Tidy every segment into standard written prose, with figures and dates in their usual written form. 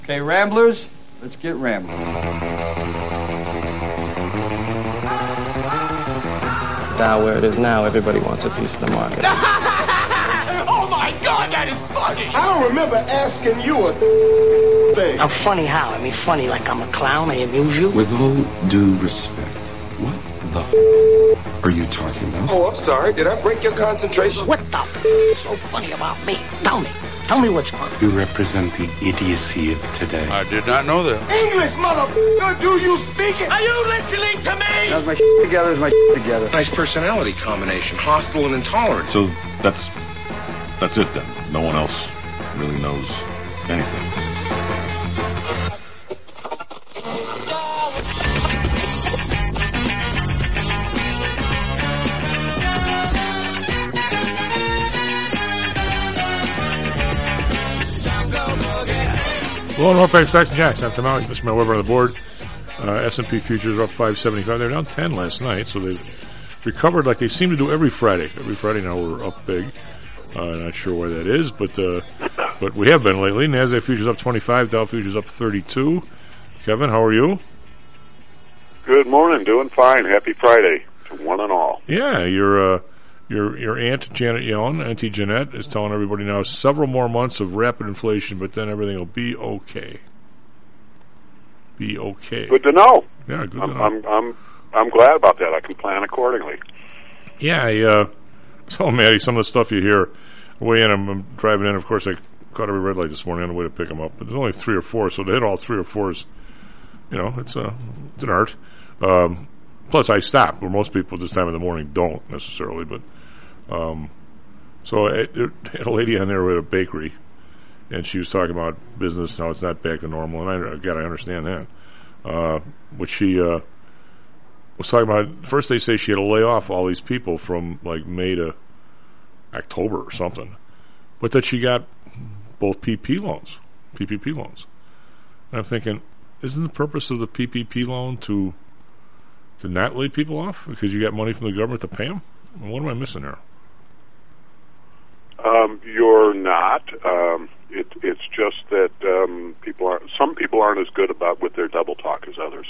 Okay, Ramblers, let's get rambling. Down where it is now, everybody wants a piece of the market. Oh my God, that is funny! I don't remember asking you a thing. I'm funny how? I mean, funny like I'm a clown, I amuse you? With all due respect, what the are you talking about? Oh, I'm sorry. Did I break your concentration? What the is so funny about me? Tell me. Tell me what's funny. You represent the idiocy of today. I did not know that. English, motherfucker, do you speak it? Are you listening to me? How's my together? Is my together? Nice personality combination, hostile and intolerant. So that's it then. No one else really knows anything. Hello, Northbank Stocks and Jacks. I'm Tom Alley, Mr. Mel Weber on the board. S&P futures are up 575. They're down 10 last night, so they've recovered like they seem to do every Friday. Every Friday now we're up big. Not sure why that is, but we have been lately. NASDAQ futures up 25, Dow futures up 32. Kevin, how are you? Good morning, doing fine. Happy Friday to one and all. Yeah, your aunt Janet Yellen, Auntie Jeanette, is telling everybody now several more months of rapid inflation, but then everything will be okay. Be okay. Good to know. Yeah, good to know. I'm glad about that. I can plan accordingly. Yeah, I saw Maddie some of the stuff you hear. Way in, I'm driving in. Of course, I caught every red light this morning on the way to pick them up. But there's only 3 or 4, so to hit all 3 or 4s, it's an art. Plus, I stop where most people at this time of the morning don't necessarily, but. So I had a lady on there with a bakery, and she was talking about business, how it's not back to normal, and I understand that. But she was talking about, first they say she had to lay off all these people from like May to October or something, but that she got both PPP loans. And I'm thinking, isn't the purpose of the PPP loan to not lay people off because you got money from the government to pay them? What am I missing there? You're not. It's just that some people aren't as good about with their double talk as others.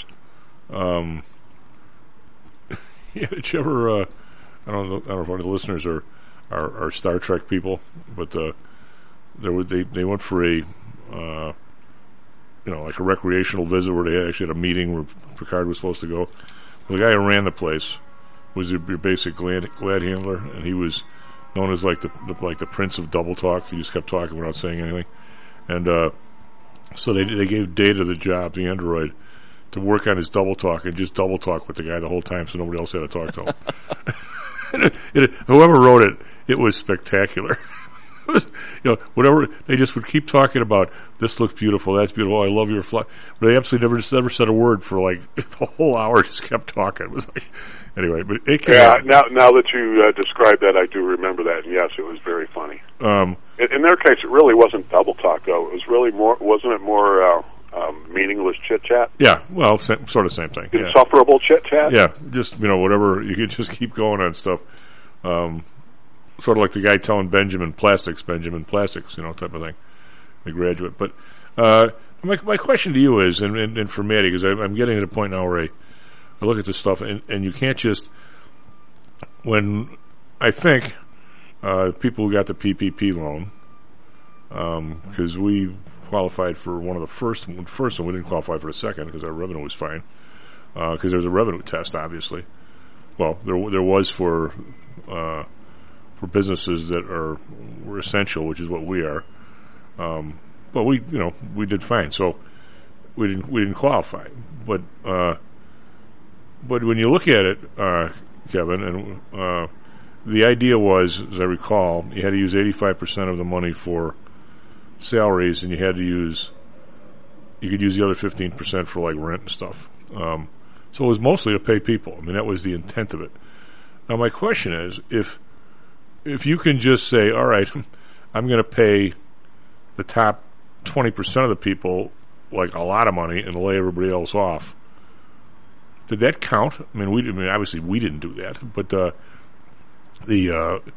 Yeah, did you ever? I don't know if any of the listeners are Star Trek people, but they went for a like a recreational visit where they actually had a meeting where Picard was supposed to go. Well, the guy who ran the place was your basic glad handler, and he was known as like the Prince of Double Talk. He just kept talking without saying anything, and so they gave Data the job, the android, to work on his double talk and just double talk with the guy the whole time, so nobody else had to talk to him. Whoever wrote it, it was spectacular. It was, whatever they just would keep talking about. This looks beautiful. That's beautiful. I love your fly. But they absolutely never said a word for like the whole hour. Just kept talking. It was like anyway. But it came out. Now that you described that, I do remember that. And yes, it was very funny. In their case, it really wasn't double talk though. It was really more. Wasn't it more meaningless chit chat? Yeah. Well, sort of same thing. Insufferable chit chat. Yeah. Just whatever you could just keep going on stuff. Sort of like the guy telling Benjamin Plastics, type of thing, the graduate. But my question to you is, and for Maddie, because I'm getting to the point now where I look at this stuff, and you can't just, when I think people who got the PPP loan, because we qualified for one of the first one, we didn't qualify for the second because our revenue was fine, because there was a revenue test, obviously. Well, there was for businesses that were essential, which is what we are. But we did fine, so we didn't qualify. But when you look at it, Kevin, and the idea was, as I recall, you had to use 85% of the money for salaries, and you could use the other 15% for like rent and stuff. So it was mostly to pay people. I mean, that was the intent of it. Now, my question is, if you can just say, all right, I'm going to pay the top 20% of the people like a lot of money and lay everybody else off, did that count? I mean, obviously we didn't do that, but the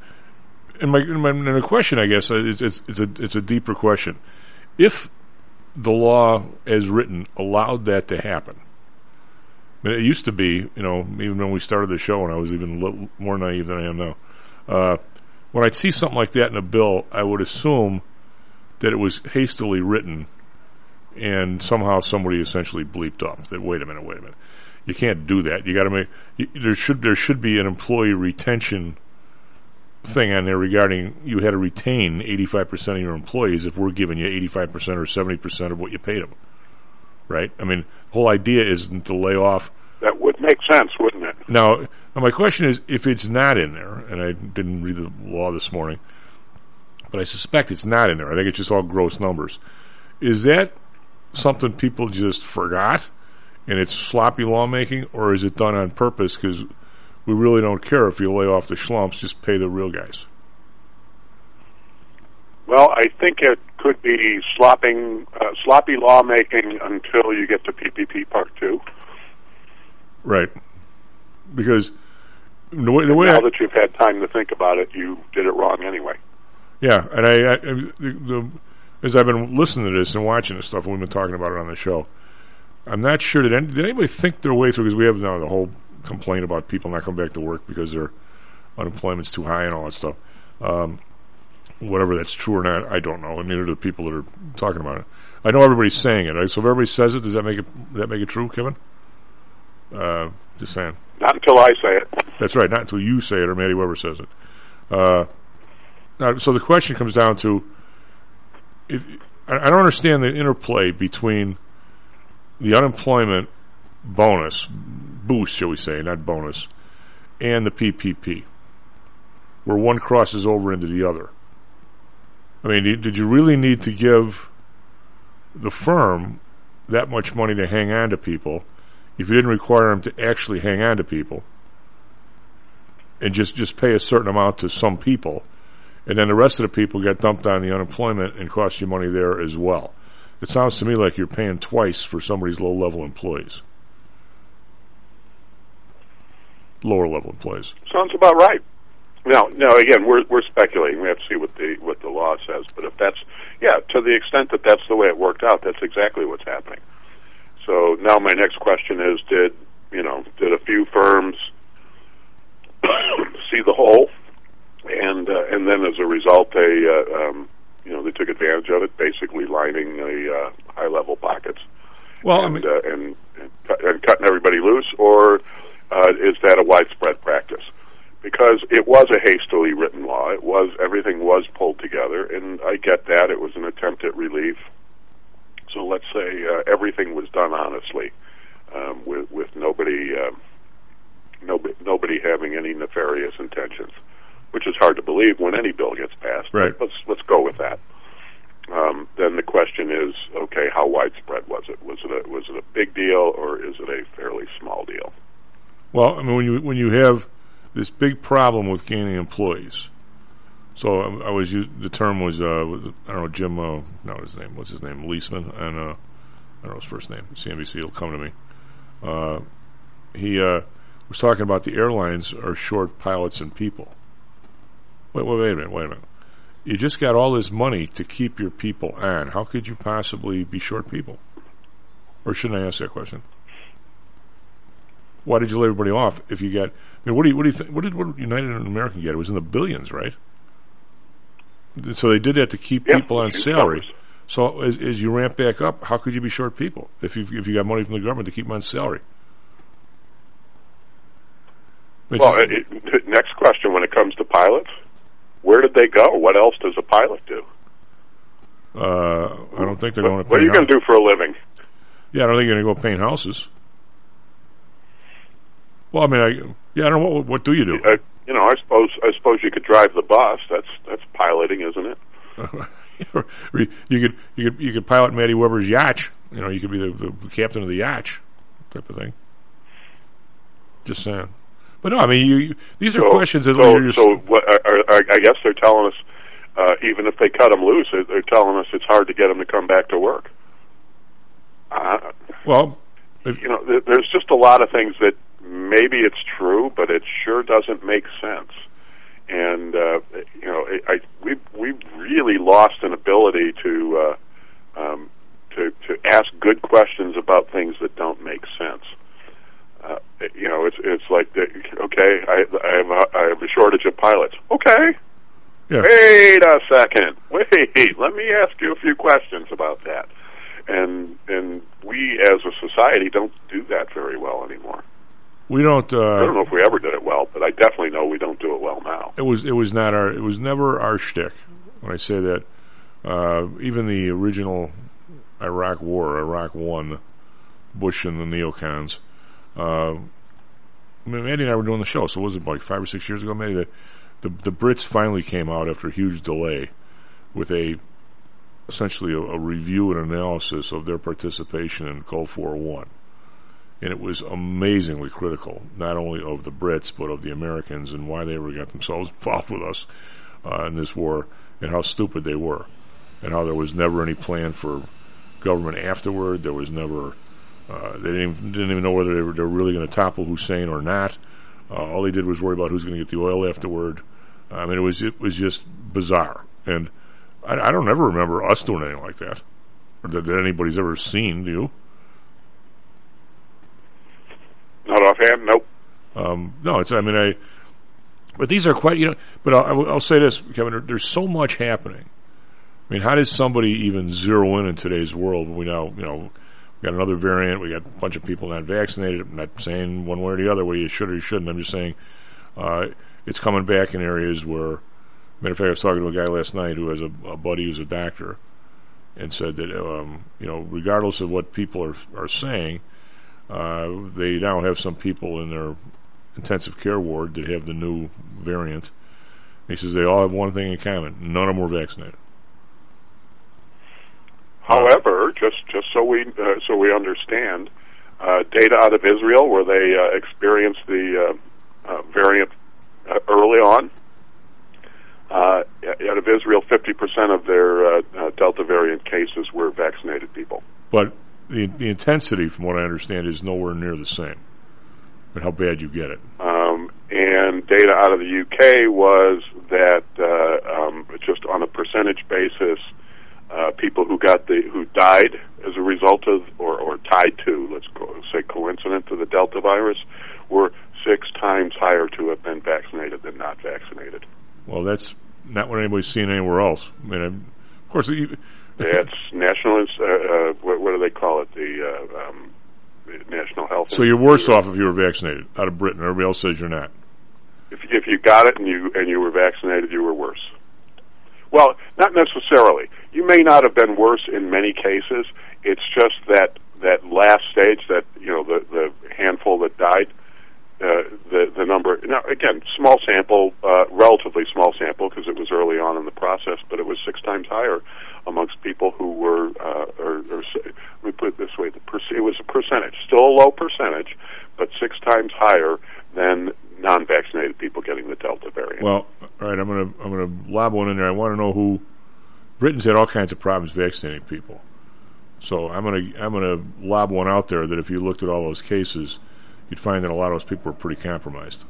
question, I guess, it's a deeper question. If the law as written allowed that to happen. I mean, it used to be, even when we started the show, and I was even a little more naive than I am now. When I'd see something like that in a bill, I would assume that it was hastily written, and somehow somebody essentially bleeped up that wait a minute, you can't do that. You got to there should be an employee retention thing on there regarding you had to retain 85% of your employees if we're giving you 85% or 70% of what you paid them, right? I mean, the whole idea isn't to lay off. That would make sense, wouldn't it? Now my question is, if it's not in there, and I didn't read the law this morning, but I suspect it's not in there. I think it's just all gross numbers. Is that something people just forgot, and it's sloppy lawmaking, or is it done on purpose because we really don't care if you lay off the schlumps, just pay the real guys? Well, I think it could be sloppy lawmaking until you get to PPP Part 2. Right. Because the way now that you've had time to think about it, you did it wrong anyway. Yeah, and as I've been listening to this and watching this stuff, and we've been talking about it on the show, I'm not sure did anybody think their way through, because we have now the whole complaint about people not coming back to work because their unemployment's too high and all that stuff. Whatever that's true or not, I don't know, and neither do the people that are talking about it. I know everybody's saying it, right? So if everybody says it, does that make it true, Kevin? Just saying. Not until I say it. That's right, not until you say it or Matty Weber says it. Now, so the question comes down to, I don't understand the interplay between the unemployment boost, shall we say, not bonus, and the PPP, where one crosses over into the other. I mean, did you really need to give the firm that much money to hang on to people if you didn't require them to actually hang on to people and just pay a certain amount to some people, and then the rest of the people get dumped on the unemployment and cost you money there as well? It sounds to me like you're paying twice for somebody's low-level employees. Lower-level employees. Sounds about right. No. Again, we're speculating. We have to see what the law says. But if that's to the extent that that's the way it worked out, that's exactly what's happening. So now my next question is: did a few firms see the hole, and then as a result they took advantage of it, basically lining the high-level pockets, and cutting everybody loose, or is that a widespread practice? Because it was a hastily written law. Everything was pulled together, and I get that. It was an attempt at relief. So let's say everything was done honestly, with nobody having any nefarious intentions, which is hard to believe when any bill gets passed. Right. Let's go with that. Then the question is, okay, how widespread was it? Was it a big deal, or is it a fairly small deal? Well, I mean, when you have this big problem with gaining employees, so the term was I don't know, Jim, what's his name, Leisman, and I don't know his first name, CNBC will come to me. He was talking about the airlines are short pilots and people. Wait a minute. You just got all this money to keep your people on. How could you possibly be short people? Or shouldn't I ask that question? Why did you lay everybody off if you got... I mean, what do you think? What did United and American get? It was in the billions, right? So they did that to keep people on salary. Numbers. So as you ramp back up, how could you be short people if you got money from the government to keep them on salary? Next question: when it comes to pilots, where did they go? What else does a pilot do? I don't think they're going to. What are you going to do for a living? Yeah, I don't think you're going to go paint houses. Well, I mean, I don't know. What do you do? I suppose you could drive the bus. That's piloting, isn't it? you could pilot Matty Weber's yacht. You could be the captain of the yacht, type of thing. Just saying. But no, I mean, these are questions that I guess they're telling us, even if they cut them loose, they're telling us it's hard to get them to come back to work. There's just a lot of things that maybe it's true, but it sure doesn't make sense. And we've really lost an ability to to ask good questions about things that don't make sense. It's like okay, I have a shortage of pilots. Okay. Yeah. Wait a second. Wait, let me ask you a few questions about that. And we as a society don't do that very well anymore. We don't. I don't know if we ever did it well, but I definitely know we don't do it well now. It was never our shtick. When I say that, even the original Iraq War, Iraq won, Bush and the neocons. Maddie and I were doing the show, so was it like 5 or 6 years ago, Maddie? The Brits finally came out after a huge delay with essentially a review and analysis of their participation in Gulf War I. And it was amazingly critical, not only of the Brits, but of the Americans and why they ever got themselves involved with us in this war, and how stupid they were, and how there was never any plan for government afterward. There was never, they didn't even know whether they were really going to topple Hussein or not. All they did was worry about who's going to get the oil afterward. I mean, it was just bizarre, and I don't ever remember us doing anything like that, or that anybody's ever seen. Do you? Not offhand, nope. No, it's. I mean, but these are quite. But I'll say this, Kevin. There's so much happening. I mean, how does somebody even zero in today's world? We now, we got another variant. We got a bunch of people not vaccinated. I'm not saying one way or the other whether you should or you shouldn't. I'm just saying it's coming back in areas where. Matter of fact, I was talking to a guy last night who has a buddy who's a doctor, and said that regardless of what people are saying, they now have some people in their intensive care ward that have the new variant. He says they all have one thing in common: none of them were vaccinated. However, just so we understand, data out of Israel where they experienced the variant early on. Out of Israel, 50% of their Delta variant cases were vaccinated people. But the intensity, from what I understand, is nowhere near the same. But how bad you get it. And data out of the UK was that just on a percentage basis, people who died as a result of or tied to, let's say coincident to the Delta virus, were 6 times higher to have been vaccinated than not vaccinated. Well, that's not what anybody's seen anywhere else. I mean, of course, it's national. What do they call it? The National Health. So you're worse off if you were vaccinated out of Britain. Everybody else says you're not. If you got it and you were vaccinated, you were worse. Well, not necessarily. You may not have been worse in many cases. It's just that last stage, that the handful that died. The number, now again, small sample, relatively small sample because it was early on in the process, but it was 6 times higher amongst people who were, let me put it this way, it was a percentage, still a low percentage, but 6 times higher than non-vaccinated people getting the Delta variant. Well, all right, I'm gonna lob one in there. I want to know who. Britain's had all kinds of problems vaccinating people, so I'm gonna lob one out there that if you looked at all those cases, you'd find that a lot of those people were pretty compromised.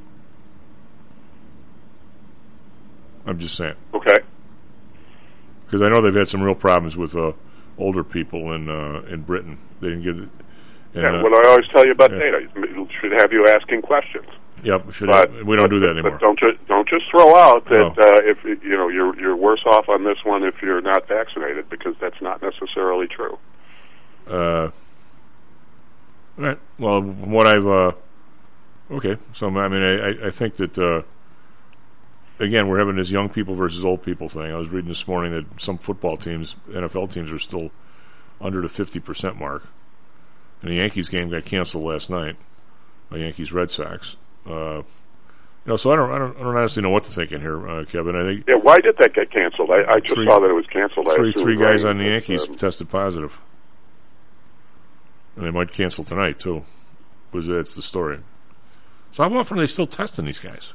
I'm just saying. Okay. Because I know they've had some real problems with older people in Britain. They didn't get it. And, what I always tell you about data, it should have you asking questions. Yep, we don't do that anymore. But don't just throw out that if you're worse off on this one if you're not vaccinated, because that's not necessarily true. All right. Well, from what I've okay. So I mean, I think that again, we're having this young people versus old people thing. I was reading this morning that some football teams, NFL teams, are still under the 50% mark. And the Yankees game got canceled last night. The Yankees Red Sox. So I don't honestly know what to think in here, Kevin. I think. Yeah. Why did that get canceled? I just saw that it was canceled. Three guys on the Yankees tested positive. And they might cancel tonight, too. Because that's the story. So how often are they still testing these guys?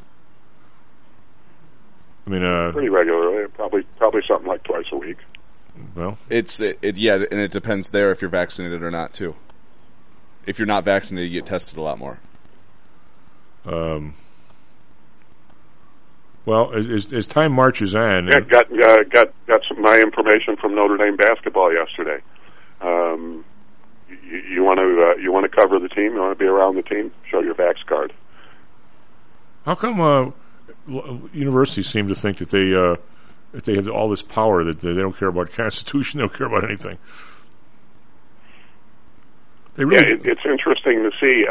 I mean, pretty regularly. Probably something like twice a week. Well, yeah, and it depends there if you're vaccinated or not, too. If you're not vaccinated, you get tested a lot more. Well, as time marches on, got some my information from Notre Dame basketball yesterday. you want to cover the team. You want to be around the team. Show your vax card. How come universities seem to think that they have all this power, that they don't care about Constitution, they don't care about anything? They really it's interesting to see.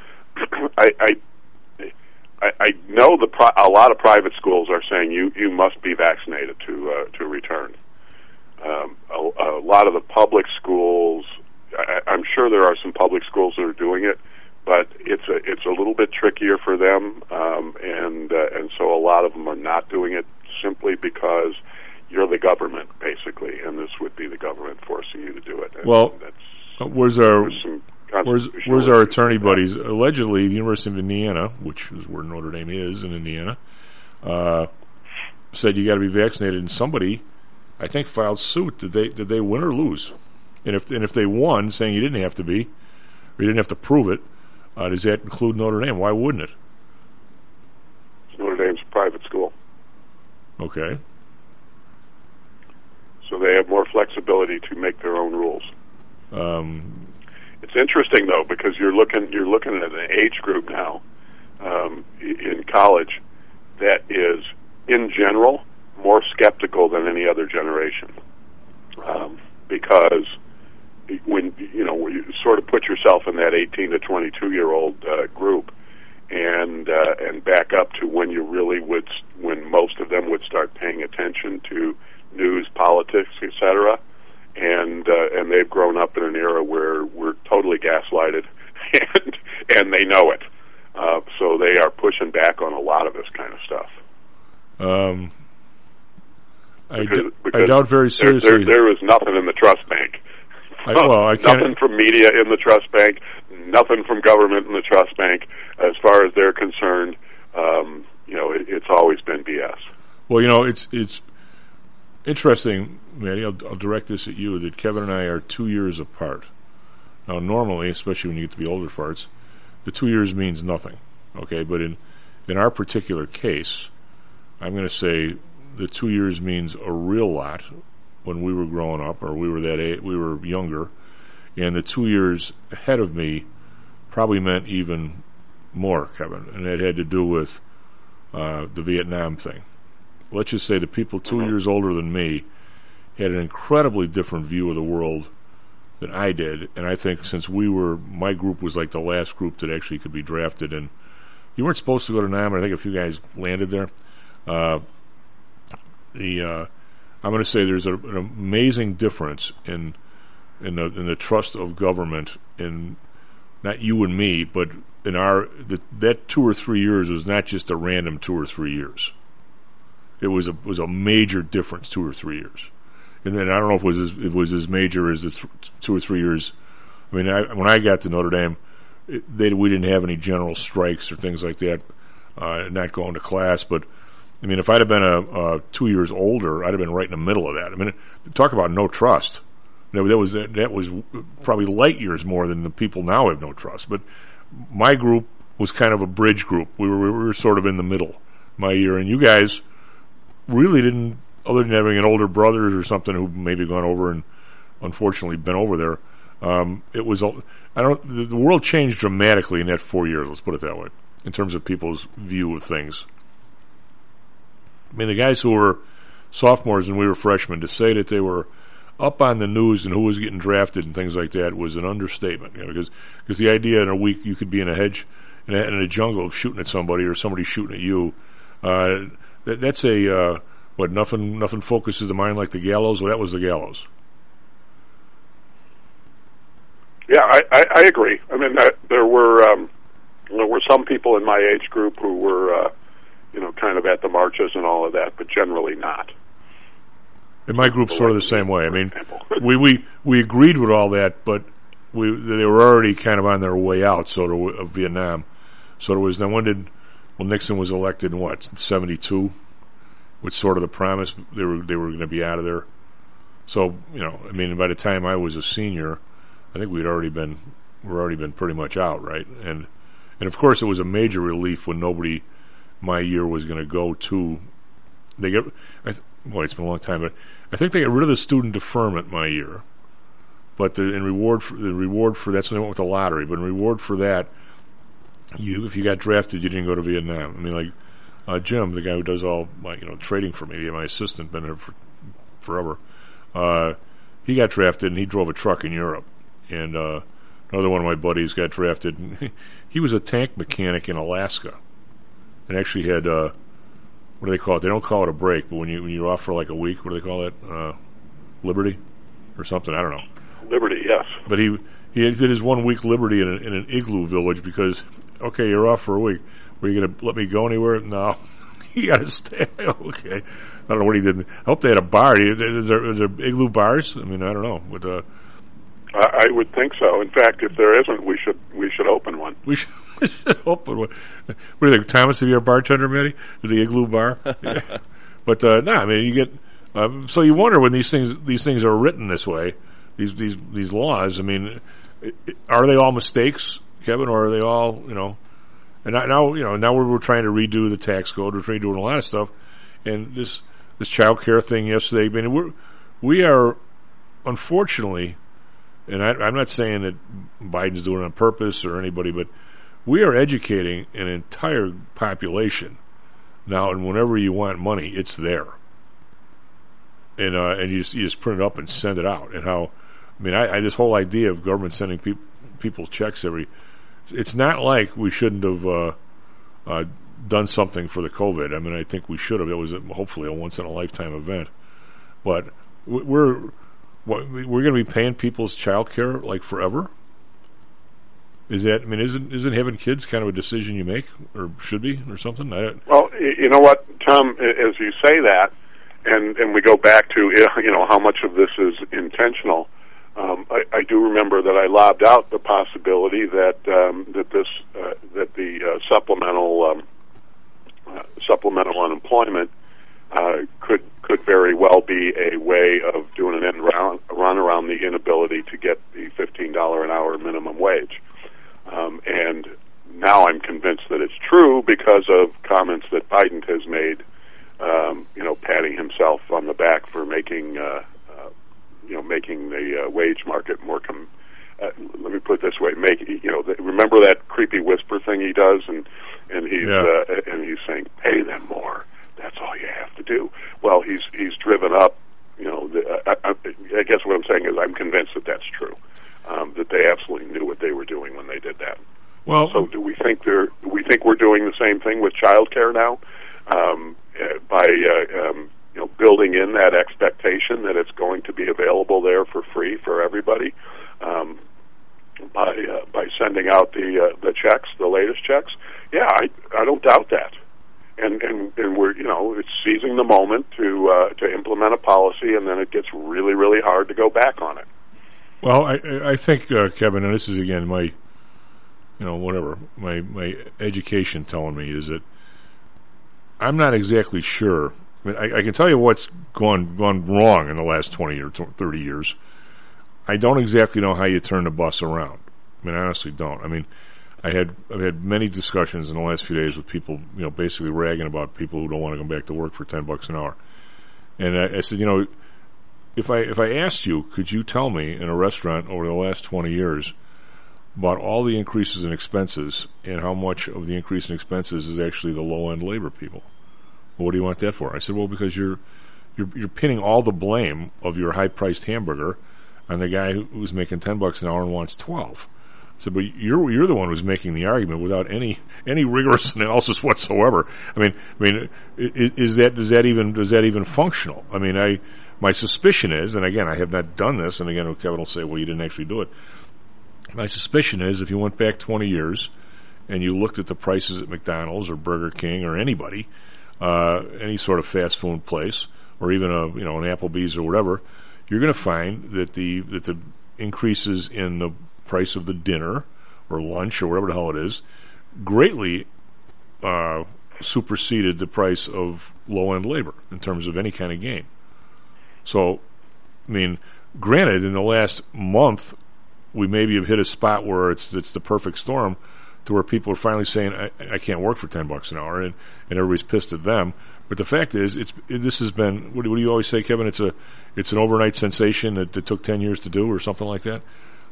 I know a lot of private schools are saying you must be vaccinated to return. A lot of the public schools, I'm sure there are some public schools that are doing it, but it's a little bit trickier for them, and so a lot of them are not doing it simply because you're the government, basically, and this would be the government forcing you to do it. And well, where's our attorney that. buddies? Allegedly, the University of Indiana, which is where Notre Dame is in Indiana, said you got to be vaccinated, and somebody, I think, filed suit. Did they win or lose? And if they won, saying you didn't have to be, or you didn't have to prove it, does that include Notre Dame? Why wouldn't it? Notre Dame's a private school. Okay. So they have more flexibility to make their own rules. It's interesting though, because you're looking at an age group now in college that is, in general, more skeptical than any other generation, because when you sort of put yourself in that 18 to 22-year-old group, and back up to when when most of them would start paying attention to news, politics, etc. And they've grown up in an era where we're totally gaslighted, and they know it. So they are pushing back on a lot of this kind of stuff. I doubt very seriously. There is nothing in the trust bank. Nothing from media in the trust bank. Nothing from government in the trust bank. As far as they're concerned, it's always been BS. Well, it's interesting, Maddie. I'll direct this at you. That Kevin and I are 2 years apart. Now, normally, especially when you get to be older farts, the 2 years means nothing. Okay, but in our particular case, I'm going to say the 2 years means a real lot when we were growing up, or we were that age, we were younger, and the 2 years ahead of me probably meant even more, Kevin, and that had to do with the Vietnam thing. Let's just say the people 2 years older than me had an incredibly different view of the world than I did, and I think since my group was like the last group that actually could be drafted, and you weren't supposed to go to Nam, and I think a few guys landed there. I'm going to say there's an amazing difference in the trust of government in not you and me, but in that 2 or 3 years was not just a random 2 or 3 years. It was a major difference 2 or 3 years, and then I don't know if it was as major as the 2 or 3 years. I mean, when I got to Notre Dame, we didn't have any general strikes or things like that. Not going to class, but I mean, if I'd have been 2 years older, I'd have been right in the middle of that. I mean, talk about no trust. That was probably light years more than the people now have no trust. But my group was kind of a bridge group. We were sort of in the middle my year, and you guys really didn't, other than having an older brother or something who maybe gone over and unfortunately been over there. The world changed dramatically in that 4 years. Let's put it that way, in terms of people's view of things. I mean, the guys who were sophomores and we were freshmen, to say that they were up on the news and who was getting drafted and things like that was an understatement. Because the idea in a week you could be in a hedge in a jungle shooting at somebody or somebody shooting at you. That's nothing focuses the mind like the gallows. Well, that was the gallows. Yeah, I agree. I mean, there were some people in my age group who were kind of at the marches and all of that, but generally not. In my group, sort of the same way. I mean, we agreed with all that, but they were already kind of on their way out, of Vietnam. So there was Nixon was elected in 1972, with sort of the promise they were going to be out of there. So I mean, by the time I was a senior, I think we're already been pretty much out, right? And of course, it was a major relief when nobody my year was going to go to. It's been a long time, but I think they got rid of the student deferment my year, But in reward for that's when they went with the lottery. But in reward for that, if you got drafted, you didn't go to Vietnam. I mean, like Jim, the guy who does all my trading for me, my assistant, been there for forever. He got drafted and he drove a truck in Europe. And another one of my buddies got drafted. He was a tank mechanic in Alaska, and actually had what do they call it? They don't call it a break, but when you're off for like a week, what do they call it? Liberty or something? I don't know. Liberty, yes. But he did his 1 week Liberty in an igloo village because, okay, you're off for a week. Were you going to let me go anywhere? No. You got to stay. Okay. I don't know what he did. I hope they had a bar. Is there igloo bars? I mean, I don't know. With I would think so. In fact, if there isn't, we should open one. We should open one. What do you think, Thomas? If you're a bartender, Matty, the igloo bar. Yeah. But no, I mean, you get. So you wonder when these things are written this way. These laws, I mean, are they all mistakes, Kevin, or are they all, and now we're trying to redo the tax code, we're redoing a lot of stuff, and this child care thing yesterday, I mean, we are, unfortunately, and I'm not saying that Biden's doing it on purpose or anybody, but we are educating an entire population now, and whenever you want money, it's there. And you just print it up and send it out, and how, I mean, I this whole idea of government sending people checks it's not like we shouldn't have done something for the COVID. I mean, I think we should have. It was hopefully a once in a lifetime event, but we're going to be paying people's child care like forever. Is that? I mean, isn't having kids kind of a decision you make, or should be, or something? Well, you know what, Tom, as you say that. And we go back to how much of this is intentional. I do remember that I lobbed out the possibility that the supplemental unemployment could very well be a way of doing an end run around the inability to get the $15 an hour minimum wage. And now I'm convinced that it's true because of comments that Biden has made. Patting himself on the back for making the wage market more. Let me put it this way: remember that creepy whisper thing he does, and he's saying, "Pay them more. That's all you have to do." Well, he's driven up. I guess what I'm saying is I'm convinced that that's true. That they absolutely knew what they were doing when they did that. Well, so do we think we're doing the same thing with child care now? By building in that expectation that it's going to be available there for free for everybody, by sending out the checks, the latest checks. Yeah, I don't doubt that, and we're it's seizing the moment to implement a policy, and then it gets really, really hard to go back on it. Well, I think Kevin, and this is again my my education telling me is that I'm not exactly sure. I mean, I can tell you what's gone wrong in the last 20 or 30 years. I don't exactly know how you turn the bus around. I mean, I honestly don't. I mean, I've had many discussions in the last few days with people, basically ragging about people who don't want to come back to work for $10 an hour. And I said, if I asked you, could you tell me in a restaurant over the last 20 years about all the increases in expenses and how much of the increase in expenses is actually the low-end labor people? Well, what do you want that for? I said, well, because you're pinning all the blame of your high-priced hamburger on the guy who's making $10 an hour and wants 12. I said, but you're the one who's making the argument without any rigorous analysis whatsoever. I mean, does that even functional? I mean, my suspicion is, and again, I have not done this, and again, Kevin will say, well, you didn't actually do it. My suspicion is if you went back 20 years and you looked at the prices at McDonald's or Burger King or anybody, any sort of fast food place, or even an Applebee's or whatever, you're going to find that the increases in the price of the dinner or lunch or whatever the hell it is greatly superseded the price of low-end labor in terms of any kind of gain. So, I mean, granted, in the last month, we maybe have hit a spot where it's the perfect storm to where people are finally saying, I can't work for $10 an hour, and everybody's pissed at them. But the fact is, this has been, what do you always say, Kevin? It's an overnight sensation that took 10 years to do, or something like that.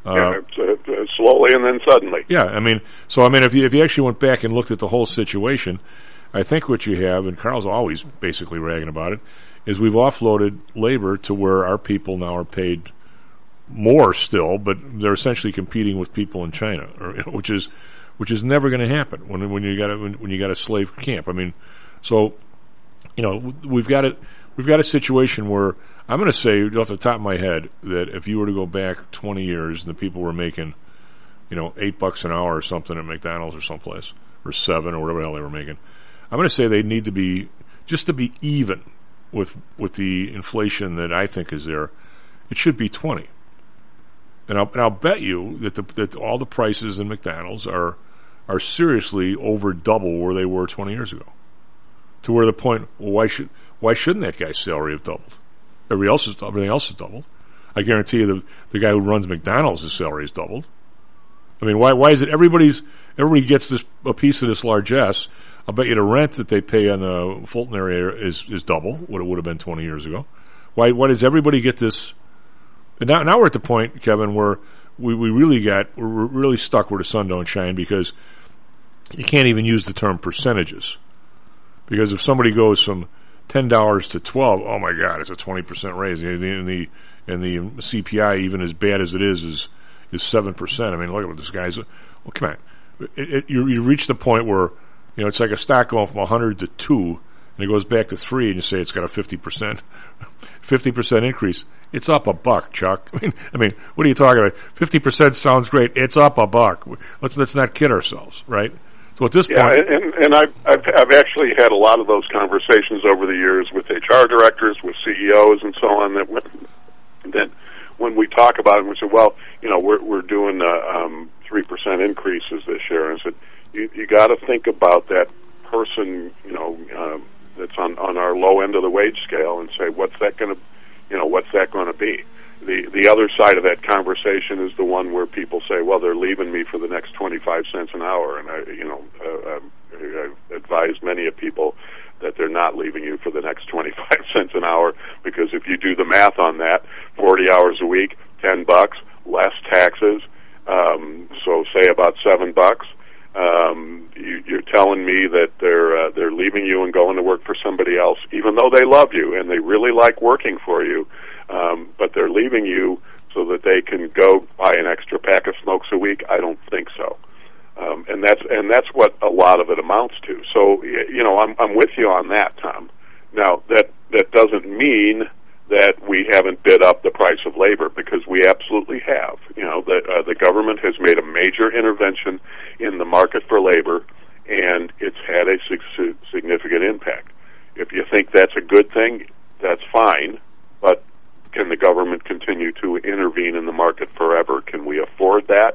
Slowly and then suddenly. Yeah, I mean, if you actually went back and looked at the whole situation, I think what you have, and Carl's always basically ragging about it, is we've offloaded labor to where our people now are paid more still, but they're essentially competing with people in China, which is never going to happen when you got a slave camp. I mean, so we've got a situation where I'm going to say off the top of my head that if you were to go back 20 years and the people were making, $8 an hour or something at McDonald's or someplace, or $7 or whatever the hell they were making, I'm going to say they need to be, just to be even with the inflation that I think is there, it should be 20. And I'll bet you that all the prices in McDonald's are seriously over double where they were 20 years ago. To where the point, well, why shouldn't that guy's salary have doubled? Everything else is doubled. I guarantee you the guy who runs McDonald's, his salary is doubled. I mean, why is it everybody gets a piece of this largesse? I'll bet you the rent that they pay on the Fulton area is double what it would have been 20 years ago. Why does everybody get this? And now we're at the point, Kevin, where we're really stuck where the sun don't shine, because you can't even use the term percentages. Because if somebody goes from $10 to $12, oh my God, it's a 20% raise. And the CPI, even as bad as it is 7%. I mean, look at what this guy's. Well, come on, you reach the point where it's like a stock going from 100 to 2, and it goes back to 3, and you say it's got a 50% increase. It's up $1, Chuck. I mean, what are you talking about? 50% sounds great. It's up $1. Let's not kid ourselves, right? So at this point, and I've actually had a lot of those conversations over the years with HR directors, with CEOs, and so on. That when we talk about it, we say, well, we're doing 3% increases this year, and I said, you got to think about that person, that's on our low end of the wage scale, and say, what's that going to be? The other side of that conversation is the one where people say, well, they're leaving me for the next 25 cents an hour, and I advise many of people that they're not leaving you for the next 25 cents an hour, because if you do the math on that, 40 hours a week, $10, less taxes, so say about $7. You're telling me that they're leaving you and going to work for somebody else, even though they love you and they really like working for you, but they're leaving you so that they can go buy an extra pack of smokes a week? I don't think so. And that's what a lot of it amounts to. So I'm with you on that, Tom. Now that doesn't mean that we haven't bid up the price of labor, because we absolutely have. The government has made a major intervention in the market for labor, and it's had a significant impact. If you think that's a good thing, that's fine, but can the government continue to intervene in the market forever? Can we afford that?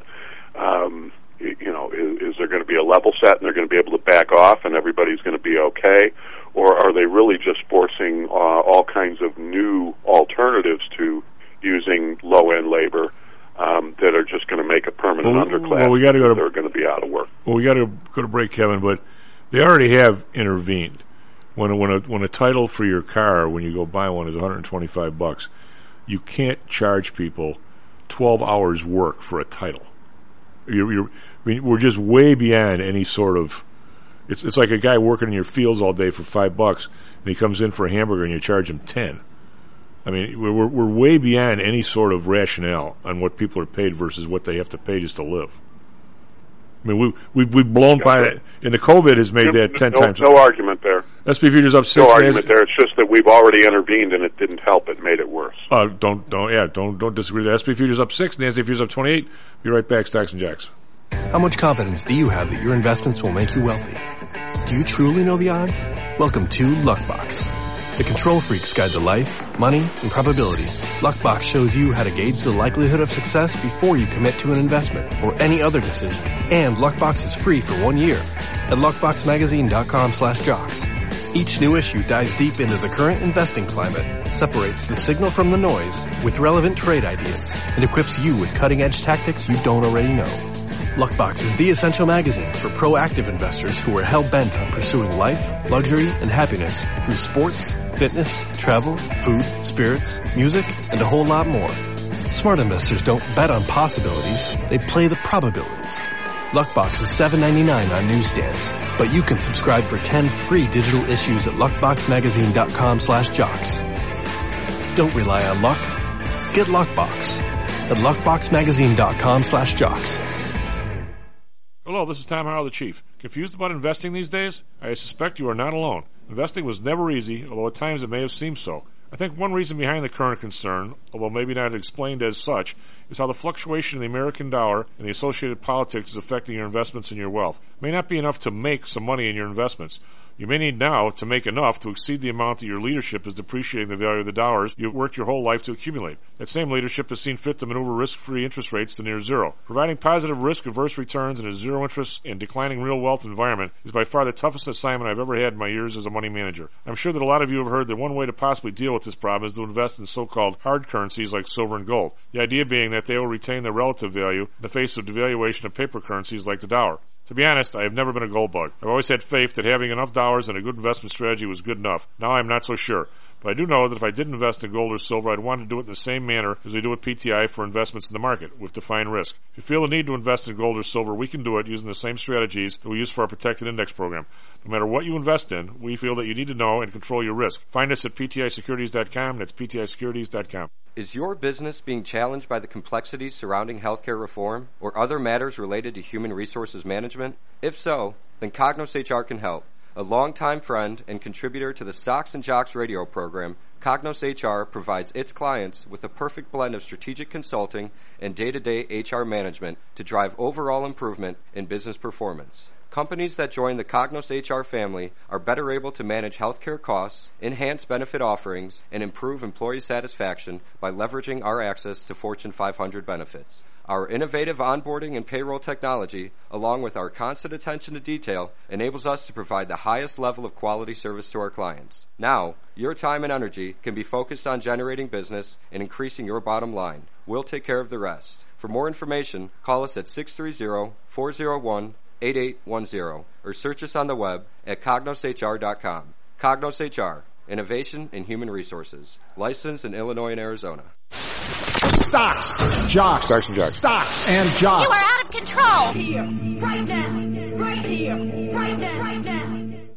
Is there going to be a level set and they're going to be able to back off and everybody's going to be okay? Or are they really just forcing all kinds of new alternatives to using low-end labor that are just going to make a permanent underclass? Well, we got to go to. They're going to be out of work. Well, we got to go to break, Kevin. But they already have intervened. When a title for your car, when you go buy one, is $125, you can't charge people 12 hours work for a title. We're just way beyond any sort of. It's like a guy working in your fields all day for $5, and he comes in for a hamburger and you charge him 10. I mean, we're way beyond any sort of rationale on what people are paid versus what they have to pay just to live. I mean, we've blown by it, and the COVID has made that 10 times. No argument there. SP futures up 6. No argument there. It's just that we've already intervened, and it didn't help. It made it worse. Don't disagree. The SP futures up 6. The NASDAQ futures up 28. Be right back. Stocks and Jacks. How much confidence do you have that your investments will make you wealthy? Do you truly know the odds? Welcome to Luckbox, the control freak's guide to life, money, and probability. Luckbox shows you how to gauge the likelihood of success before you commit to an investment or any other decision. And Luckbox is free for 1 year at luckboxmagazine.com/jocks. Each new issue dives deep into the current investing climate, separates the signal from the noise with relevant trade ideas, and equips you with cutting-edge tactics you don't already know. Luckbox is the essential magazine for proactive investors who are hell-bent on pursuing life, luxury, and happiness through sports, fitness, travel, food, spirits, music, and a whole lot more. Smart investors don't bet on possibilities, they play the probabilities. Luckbox is $7.99 on newsstands, but you can subscribe for 10 free digital issues at luckboxmagazine.com/jocks. Don't rely on luck. Get Luckbox at luckboxmagazine.com/jocks. Hello, this is Tom Howell, the Chief. Confused about investing these days? I suspect you are not alone. Investing was never easy, although at times it may have seemed so. I think one reason behind the current concern, although maybe not explained as such, is how the fluctuation in the American dollar and the associated politics is affecting your investments and your wealth. It may not be enough to make some money in your investments. You may need now to make enough to exceed the amount that your leadership is depreciating the value of the dollars you've worked your whole life to accumulate. That same leadership has seen fit to maneuver risk-free interest rates to near zero. Providing positive risk-averse returns in a zero-interest and declining real wealth environment is by far the toughest assignment I've ever had in my years as a money manager. I'm sure that a lot of you have heard that one way to possibly deal with this problem is to invest in so-called hard currencies like silver and gold. The idea being that they will retain their relative value in the face of devaluation of paper currencies like the dollar. To be honest, I have never been a gold bug. I've always had faith that having enough dollars and a good investment strategy was good enough. Now I'm not so sure. But I do know that if I did invest in gold or silver, I'd want to do it in the same manner as we do at PTI for investments in the market, with defined risk. If you feel the need to invest in gold or silver, we can do it using the same strategies that we use for our protected index program. No matter what you invest in, we feel that you need to know and control your risk. Find us at PTIsecurities.com. That's PTIsecurities.com. Is your business being challenged by the complexities surrounding healthcare reform or other matters related to human resources management? If so, then Cognos HR can help. A longtime friend and contributor to the Stocks and Jocks radio program, Cognos HR provides its clients with a perfect blend of strategic consulting and day-to-day HR management to drive overall improvement in business performance. Companies that join the Cognos HR family are better able to manage healthcare costs, enhance benefit offerings, and improve employee satisfaction by leveraging our access to Fortune 500 benefits. Our innovative onboarding and payroll technology, along with our constant attention to detail, enables us to provide the highest level of quality service to our clients. Now, your time and energy can be focused on generating business and increasing your bottom line. We'll take care of the rest. For more information, call us at 630-401-8810 or search us on the web at cognoshr.com. Cognos HR, innovation in human resources. Licensed in Illinois and Arizona. Stocks, jocks, Stocks and jocks. Stocks and jocks. You are out of control. Here, right now, right here, right now, right now.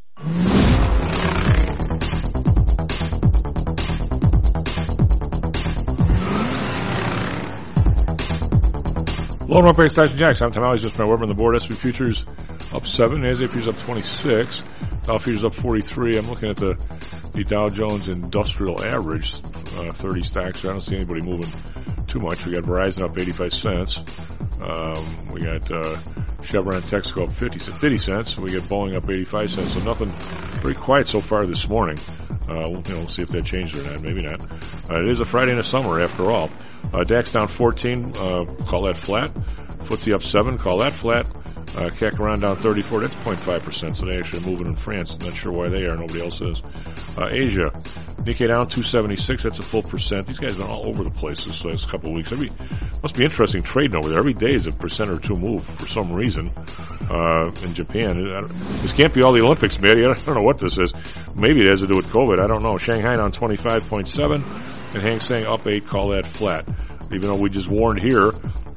Hello, welcome back to Stocks and Jocks. I'm Tom Howell, just my Weber on the board. S&P futures up 7, NASDAQ futures up 26, Dow futures up 43. I'm looking at the Dow Jones Industrial Average, 30 stocks. I don't see anybody moving too much. We got Verizon up 85 cents. We got Chevron Texaco up 50 cents. We got Boeing up 85 cents. So nothing, pretty quiet so far this morning. We'll see if that changes or not. Maybe not. It is a Friday in the summer after all. DAX down 14, call that flat. FTSE up 7, call that flat. CAC around down 34, that's 0.5%, so they actually are moving in France. Not sure why they are, nobody else is. Asia, Nikkei down 276, that's a full percent. These guys have been all over the place this last couple of weeks. Must be interesting trading over there. Every day is a percent or two move for some reason. In Japan, this can't be all the Olympics, man. I don't know what this is. Maybe it has to do with COVID, I don't know. Shanghai down 25.7, and Hang Seng up 8, call that flat. Even though we just warned here,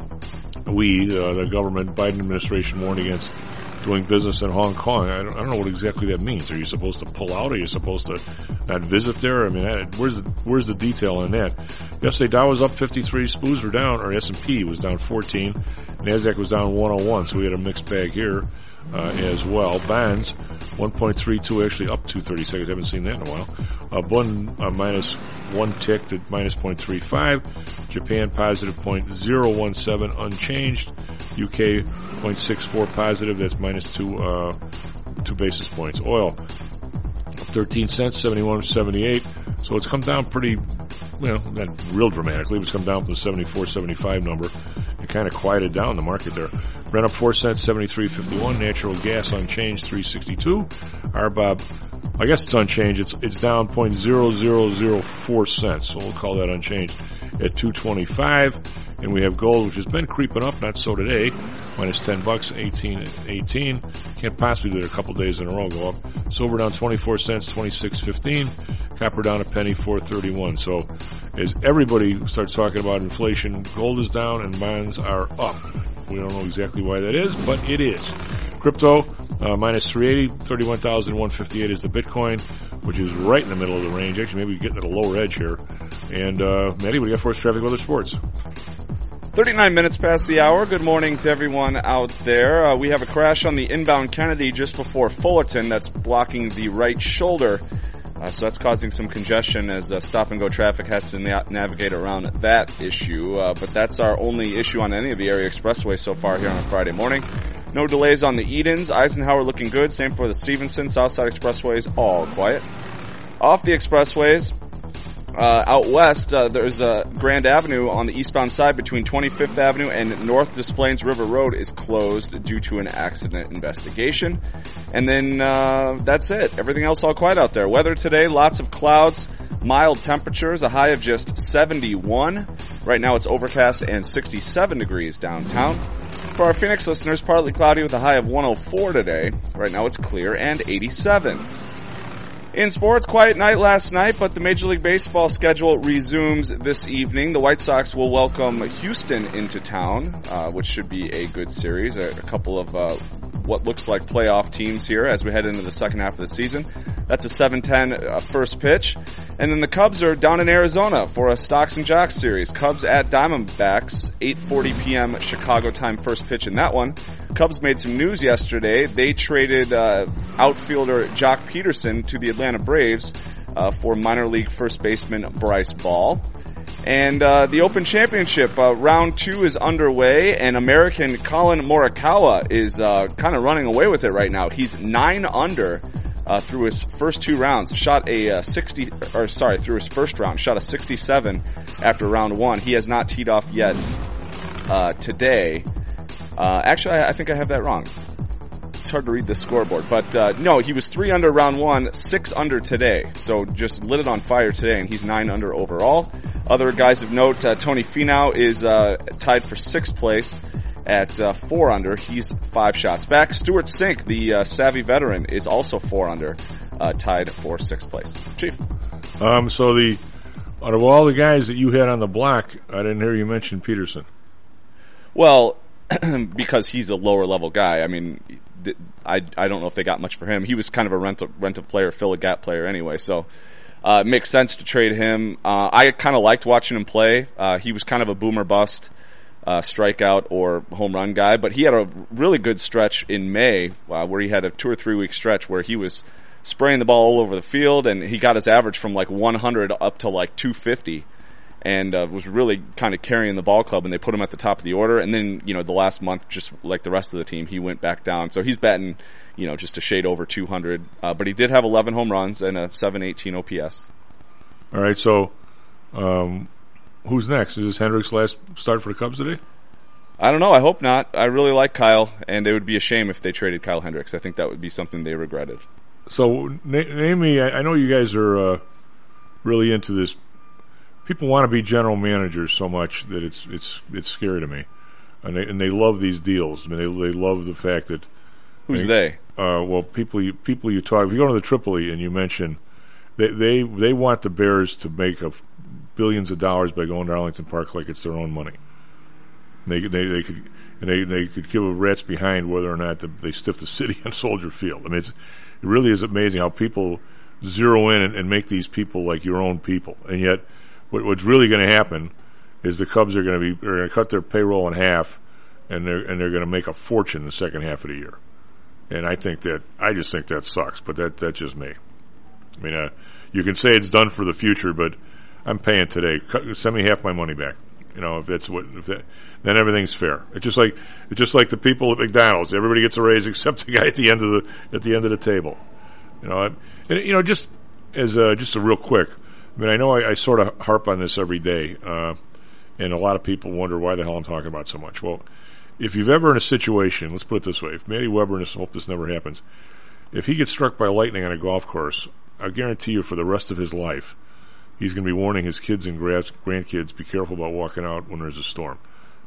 the government, Biden administration warned against doing business in Hong Kong. I don't know what exactly that means. Are you supposed to pull out? Are you supposed to not visit there? I mean, where's the detail on that? Yesterday, Dow was up 53, SPOOs were down, or S&P was down 14, NASDAQ was down 101, so we had a mixed bag here as well. Bonds, 1.32, actually up 236. I haven't seen that in a while. Bund minus 1 tick to minus 0.35. Japan positive 0.017 unchanged. UK 0.64 positive. That's minus 2 basis points. Oil up 13 cents, 71.78. So it's come down pretty, not real dramatically. It's come down from the 74.75 number. It kind of quieted down the market there. Brent up 4 cents, 73.51. Natural gas unchanged, 3.62. RBOB, I guess it's unchanged. It's down 0.0004 cents. So we'll call that unchanged at 2.25. And we have gold, which has been creeping up, not so today. Minus $10, 18.18. Can't possibly do it a couple days in a row go up. Silver down 24 cents, 26.15. Copper down a penny, 4.31. So as everybody starts talking about inflation, gold is down and bonds are up. We don't know exactly why that is, but it is. Crypto, minus 380, 31,158 is the Bitcoin, which is right in the middle of the range. Actually, maybe getting at a lower edge here. And, Maddie, what do you got for us, traffic, weather, sports? 39 minutes past the hour. Good morning to everyone out there. We have a crash on the inbound Kennedy just before Fullerton that's blocking the right shoulder. So that's causing some congestion as stop-and-go traffic has to navigate around that issue. But that's our only issue on any of the area expressways so far here on a Friday morning. No delays on the Edens. Eisenhower looking good. Same for the Stevenson. Southside expressways, all quiet. Off the expressways, out west, there's Grand Avenue on the eastbound side between 25th Avenue and North Des Plaines River Road is closed due to an accident investigation. And then that's it. Everything else all quiet out there. Weather today, lots of clouds, mild temperatures, a high of just 71. Right now it's overcast and 67 degrees downtown. For our Phoenix listeners, partly cloudy with a high of 104 today. Right now it's clear and 87. In sports, quiet night last night, but the Major League Baseball schedule resumes this evening. The White Sox will welcome Houston into town, which should be a good series. A couple of what looks like playoff teams here as we head into the second half of the season. That's a 7:10 first pitch. And then the Cubs are down in Arizona for a Stocks and Jocks series. Cubs at Diamondbacks, 8:40 p.m. Chicago time first pitch in that one. Cubs made some news yesterday. They traded outfielder Jock Peterson to the Atlanta Braves for minor league first baseman Bryce Ball. And the Open Championship, round 2 is underway, and American Colin Morikawa is kind of running away with it right now. He's 9 under through his first 2 rounds. Shot a through his first round, shot a 67 after round 1. He has not teed off yet today. Actually, I think I have that wrong. It's hard to read the scoreboard. But no, he was 3 under round 1, 6 under today. So just lit it on fire today, and he's 9 under overall. Other guys of note, Tony Finau is tied for 6th place at 4 under. He's 5 shots back. Stuart Sink, the savvy veteran, is also 4 under, tied for 6th place. Chief. So out of all the guys that you had on the block, I didn't hear you mention Peterson. Well, because he's a lower level guy. I mean, I don't know if they got much for him. He was kind of a rental player, fill a gap player anyway, so it makes sense to trade him. I kind of liked watching him play. He was kind of a boomer bust strikeout or home run guy, but he had a really good stretch in May where he had a 2 or 3 week stretch where he was spraying the ball all over the field, and he got his average from like 100 up to like 250. And was really kind of carrying the ball club, and they put him at the top of the order. And then, the last month, just like the rest of the team, he went back down. So he's batting, just a shade over 200. But he did have 11 home runs and a 718 OPS. All right, so who's next? Is this Hendricks' last start for the Cubs today? I don't know. I hope not. I really like Kyle, and it would be a shame if they traded Kyle Hendricks. I think that would be something they regretted. So name me, I know you guys are really into this. People want to be general managers so much that it's scary to me, and they love these deals. I mean, they love the fact that. Who's they? Well, people you talk. If you go to the Tripoli and you mention, they want the Bears to make billions of dollars by going to Arlington Park like it's their own money. They could give a rat's behind whether or not they stiff the city on Soldier Field. I mean, it really is amazing how people zero in and make these people like your own people, and yet. What's really going to happen is the Cubs are going to cut their payroll in half, and they're going to make a fortune the second half of the year. And I just think that sucks. But that's just me. I mean, you can say it's done for the future, but I'm paying today. Send me half my money back. Then everything's fair. It's just like the people at McDonald's. Everybody gets a raise except the guy at the end of the table. Just a real quick. I mean, I know I sort of harp on this every day, and a lot of people wonder why the hell I'm talking about so much. Well, if you've ever in a situation, let's put it this way, if Matty Weber, and I hope this never happens, if he gets struck by lightning on a golf course, I guarantee you for the rest of his life, he's going to be warning his kids and grandkids, be careful about walking out when there's a storm.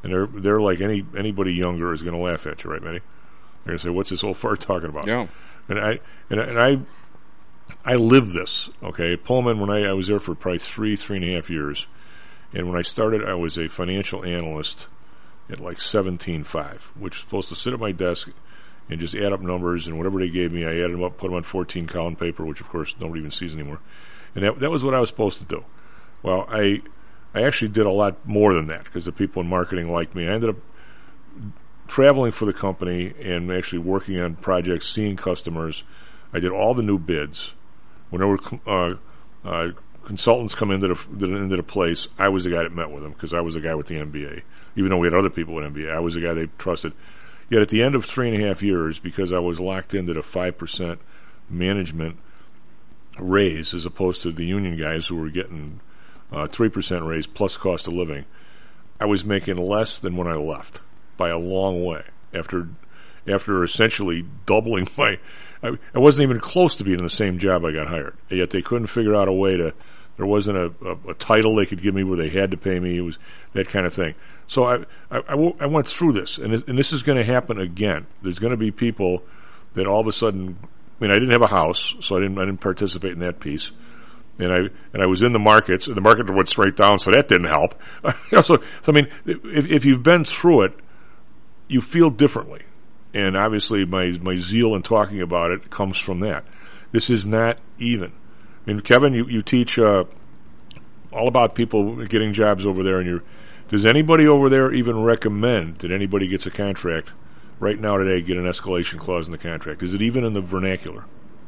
and they're like anybody younger is going to laugh at you, right, Manny? They're going to say, "What's this old fart talking about?" Yeah. And I lived this. Okay, Pullman. When I was there for probably 3.5 years, and when I started, I was a financial analyst at like 17.5, which was supposed to sit at my desk and just add up numbers, and whatever they gave me, I added them up, put them on 14-column paper, which of course nobody even sees anymore. And that was what I was supposed to do. Well, I actually did a lot more than that because the people in marketing liked me. I ended up traveling for the company and actually working on projects, seeing customers. I did all the new bids. Whenever consultants come into the place, I was the guy that met with them because I was the guy with the MBA. Even though we had other people with MBA, I was the guy they trusted. Yet at the end of 3.5 years, because I was locked into the 5% management raise as opposed to the union guys who were getting 3% raise plus cost of living, I was making less than when I left by a long way. After essentially doubling I wasn't even close to being in the same job I got hired. Yet they couldn't figure out a way to. There wasn't a title they could give me where they had to pay me. It was that kind of thing. So I went through this, and this is going to happen again. There's going to be people that all of a sudden. I mean, I didn't have a house, so I didn't participate in that piece. And I was in the markets, and the market went straight down, so that didn't help. So I mean, if you've been through it, you feel differently. And obviously my zeal in talking about it comes from that. This is not even. I mean, Kevin, you teach all about people getting jobs over there, and does anybody over there even recommend that anybody gets a contract right now today get an escalation clause in the contract? Is it even in the vernacular?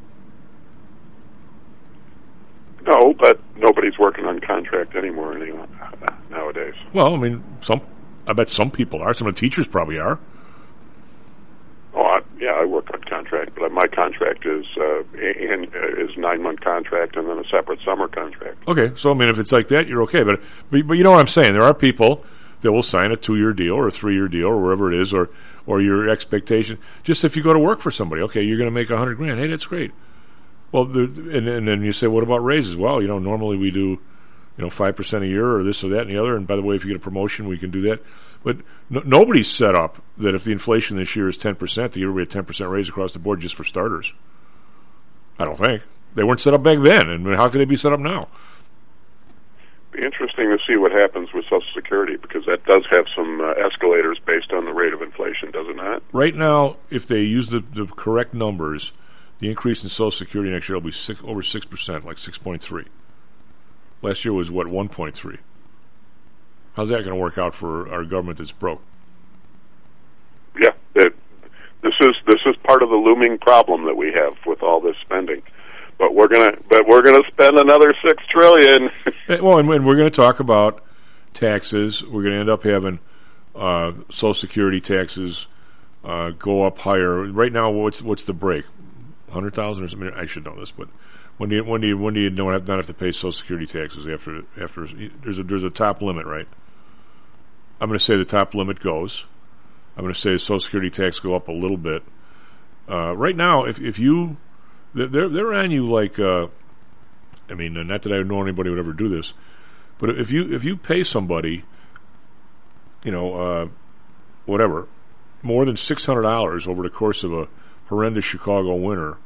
No, but nobody's working on contract anymore nowadays. Well, I mean, I bet some people are. Some of the teachers probably are. Oh, I work on contract, but my contract is 9-month contract and then a separate summer contract. Okay, so I mean, if it's like that, you're okay. But you know what I'm saying? There are people that will sign a 2-year deal or a 3-year deal or wherever it is, or your expectation. Just if you go to work for somebody, okay, you're going to make $100,000. Hey, that's great. Well, and then you say, what about raises? Well, normally we do, 5% a year or this or that and the other. And by the way, if you get a promotion, we can do that. But nobody's set up that if the inflation this year is 10%, to give everybody a 10% raise across the board just for starters. I don't think. They weren't set up back then, and how could they be set up now? Be interesting to see what happens with Social Security, because that does have some escalators based on the rate of inflation, does it not? Right now, if they use the correct numbers, the increase in Social Security next year will be over 6%, like 6.3. Last year was, 1.3. How's that going to work out for our government that's broke? Yeah, this is part of the looming problem that we have with all this spending. But we're gonna spend another $6 trillion. Well, and we're going to talk about taxes. We're going to end up having Social Security taxes go up higher. Right now, what's the break? 100,000 or something? I should know this, but when do you not have to pay Social Security taxes after there's a top limit, right? I'm going to say the top limit goes. I'm going to say the Social Security tax go up a little bit. Right now, if you they're on you like not that I know anybody would ever do this, but if you pay somebody, whatever, more than $600 over the course of a horrendous Chicago winter,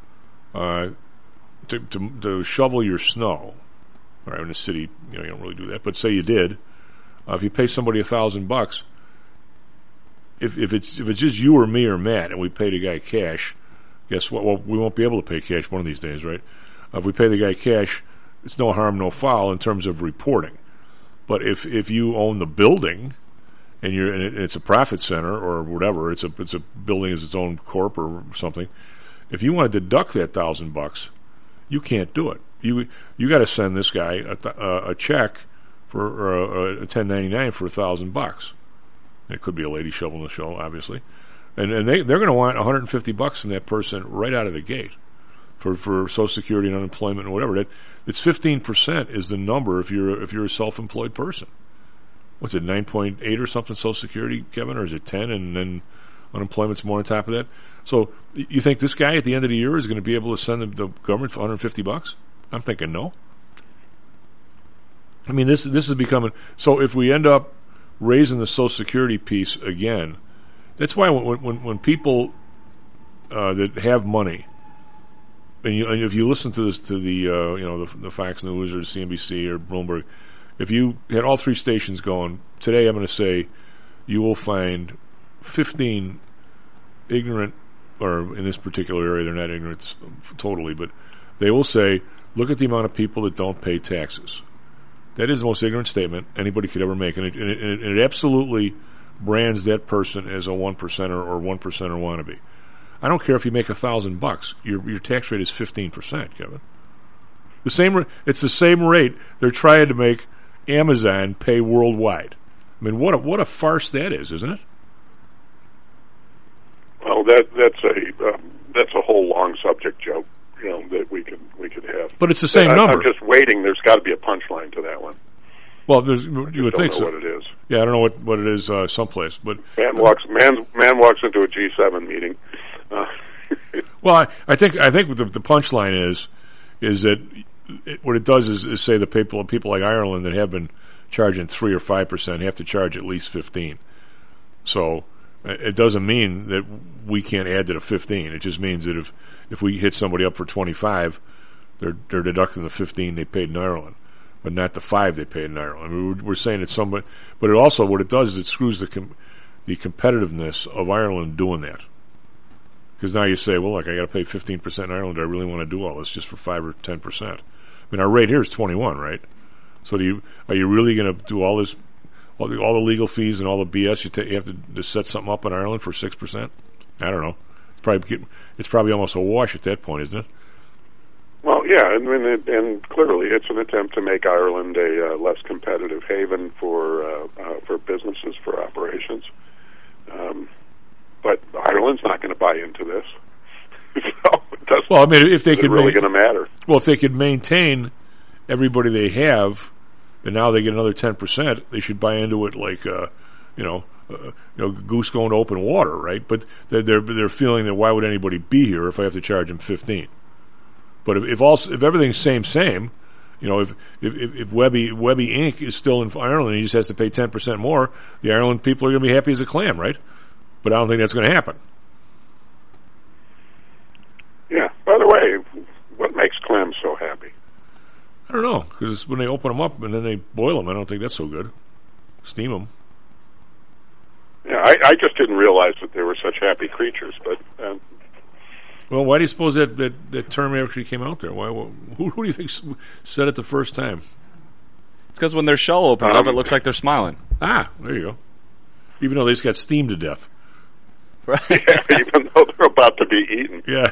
to shovel your snow, all right, in the city, you don't really do that, but say you did, if you pay somebody $1,000, if it's just you or me or Matt, and we pay the guy cash, guess what? Well, we won't be able to pay cash one of these days, right? If we pay the guy cash, it's no harm, no foul in terms of reporting. But if you own the building and it's a profit center or whatever, it's a building as its own corp or something, if you want to deduct that $1,000, you can't do it. You got to send this guy a check for a 1099 for $1,000. It could be a lady shoveling the show, obviously, and they're going to want $150 from that person right out of the gate for Social Security and unemployment and whatever. It's 15% is the number if you're a self-employed person. What's it, 9.8 or something Social Security, Kevin, or is it 10 and then unemployment's more on top of that? So you think this guy at the end of the year is going to be able to send the government for $150? I'm thinking no. I mean, this is becoming, so if we end up raising the Social Security piece again. That's why when people that have money, and if you listen to this to the Fox News or the CNBC or Bloomberg, if you had all three stations going today, I'm going to say you will find 15 ignorant, or in this particular area, they're not ignorant totally, but they will say, look at the amount of people that don't pay taxes. That is the most ignorant statement anybody could ever make, and it absolutely brands that person as a 1%er or 1%er wannabe. I don't care if you make $1,000. Your tax rate is 15%, Kevin. It's the same rate they're trying to make Amazon pay worldwide. I mean, what a farce that is, isn't it? Well, that's a whole long subject, Joe. That we could have. But it's the same number. I'm just waiting. There's got to be a punchline to that one. Well, you would think so. What it is? Yeah, I don't know what it is someplace. But man walks into a G7 meeting. Well, I think the punchline is that what it does is say the people like Ireland that have been charging 3 or 5% have to charge at least 15. So it doesn't mean that we can't add to the 15. It just means that if we hit somebody up for 25, they're deducting the 15 they paid in Ireland, but not the 5 they paid in Ireland. I mean, we're saying it's somebody, but it also what it does is it screws the competitiveness of Ireland doing that. Because now you say, well, look, I got to pay 15% in Ireland. Do I really want to do all this just for 5 or 10%? I mean, our rate here is 21, right? So are you really going to do all this, all the legal fees and all the BS? You have to set something up in Ireland for 6%? I don't know. It's probably almost a wash at that point, isn't it? Well, yeah, and clearly it's an attempt to make Ireland a less competitive haven for businesses, for operations. But Ireland's not going to buy into this. So it doesn't, well, I mean, if they could really going to matter. Well, if they could maintain everybody they have, and now they get another 10%, they should buy into it like goose going to open water, right? But they're feeling that why would anybody be here if I have to charge them 15? But if everything's same, if Webby Inc. is still in Ireland and he just has to pay 10% more, the Ireland people are going to be happy as a clam, right? But I don't think that's going to happen. Yeah. By the way, what makes clams so happy? I don't know, because when they open them up and then they boil them, I don't think that's so good. Steam them. Yeah, I just didn't realize that they were such happy creatures. But well, why do you suppose that term actually came out there? Who do you think said it the first time? It's because when their shell opens up, it looks like they're smiling. Ah, there you go. Even though they just got steamed to death. Right. Yeah, even though they're about to be eaten. Yeah.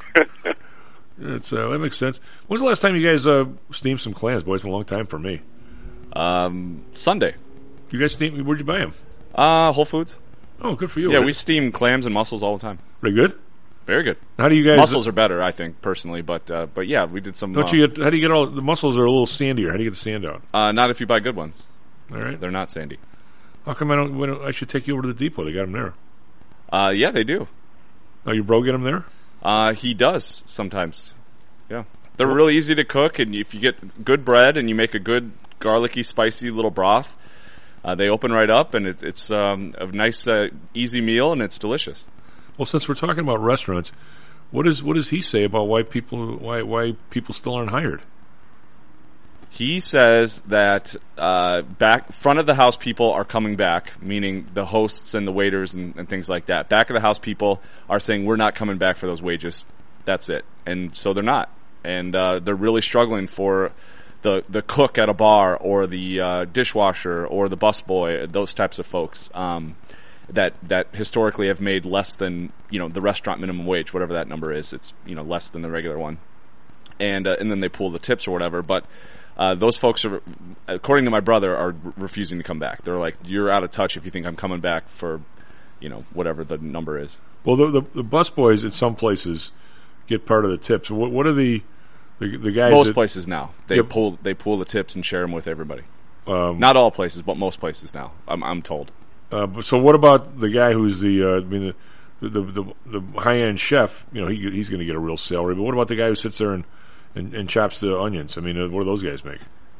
That makes sense. When's the last time you guys steamed some clams, boys? It's been a long time for me. Sunday. You guys steamed? Where'd you buy them? Whole Foods. Oh, good for you. Yeah, right? We steam clams and mussels all the time. Pretty good? Very good. How do you guys... Mussels are better, I think, personally, but yeah, we did some... How do you get all... The mussels are a little sandier. How do you get the sand out? Not if you buy good ones. All right. They're not sandy. How come I should take you over to the depot? They got them there. Yeah, they do. Oh, your bro get them there? He does, sometimes. Yeah. They're really easy to cook, and if you get good bread and you make a good garlicky, spicy little broth, they open right up, and it's a nice, easy meal, and it's delicious. Well, since we're talking about restaurants, what does he say about why people still aren't hired? He says that back front of the house people are coming back, meaning the hosts and the waiters and things like that. Back of the house people are saying we're not coming back for those wages. That's it, and so they're not, and they're really struggling for the cook at a bar or the dishwasher or the busboy, those types of folks. That historically have made less than the restaurant minimum wage, whatever that number is. It's less than the regular one, and then they pull the tips or whatever. But those folks are, according to my brother, are refusing to come back. They're like, "You're out of touch if you think I'm coming back for whatever the number is." Well, the busboys at some places get part of the tips. What are the guys? Most places now they pull the tips and share them with everybody. Not all places, but most places now. I'm told. So what about the guy who's the high end chef? He's going to get a real salary. But what about the guy who sits there and chops the onions? I mean, what do those guys make?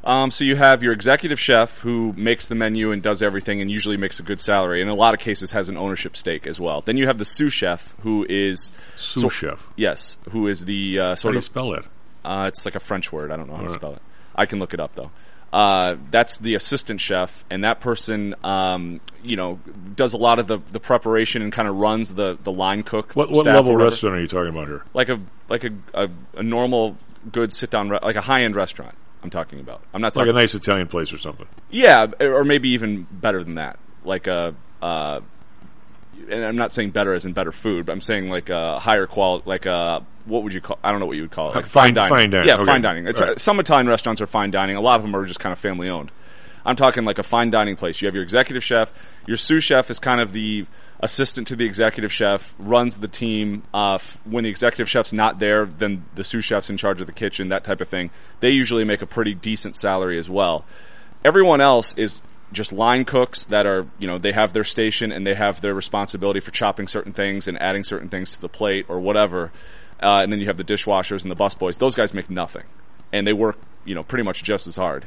So you have your executive chef who makes the menu and does everything and usually makes a good salary, and in a lot of cases has an ownership stake as well. Then you have the sous chef who is... Sous chef? Yes, who is the sort of... How do you spell that? It's like a French word. I don't know how to spell it. I can look it up, though. That's the assistant chef, and that person, does a lot of the preparation and kind of runs the line cook. What level restaurant are you talking about here? Like a normal, good sit-down, like a high-end restaurant. I'm talking about. I'm not talking like a nice Italian place or something. Yeah, or maybe even better than that. Like and I'm not saying better as in better food, but I'm saying like a higher quality, like what would you call? I don't know what you would call it. Like fine dining. Fine dining. Yeah, okay. Fine dining. Right. Some Italian restaurants are fine dining. A lot of them are just kind of family owned. I'm talking like a fine dining place. You have your executive chef. Your sous chef is kind of the assistant to the executive chef, runs the team. When the executive chef's not there, then the sous chef's in charge of the kitchen, that type of thing. They usually make a pretty decent salary as well. Everyone else is just line cooks that are, they have their station and they have their responsibility for chopping certain things and adding certain things to the plate or whatever. And then you have the dishwashers and the busboys. Those guys make nothing. And they work, pretty much just as hard.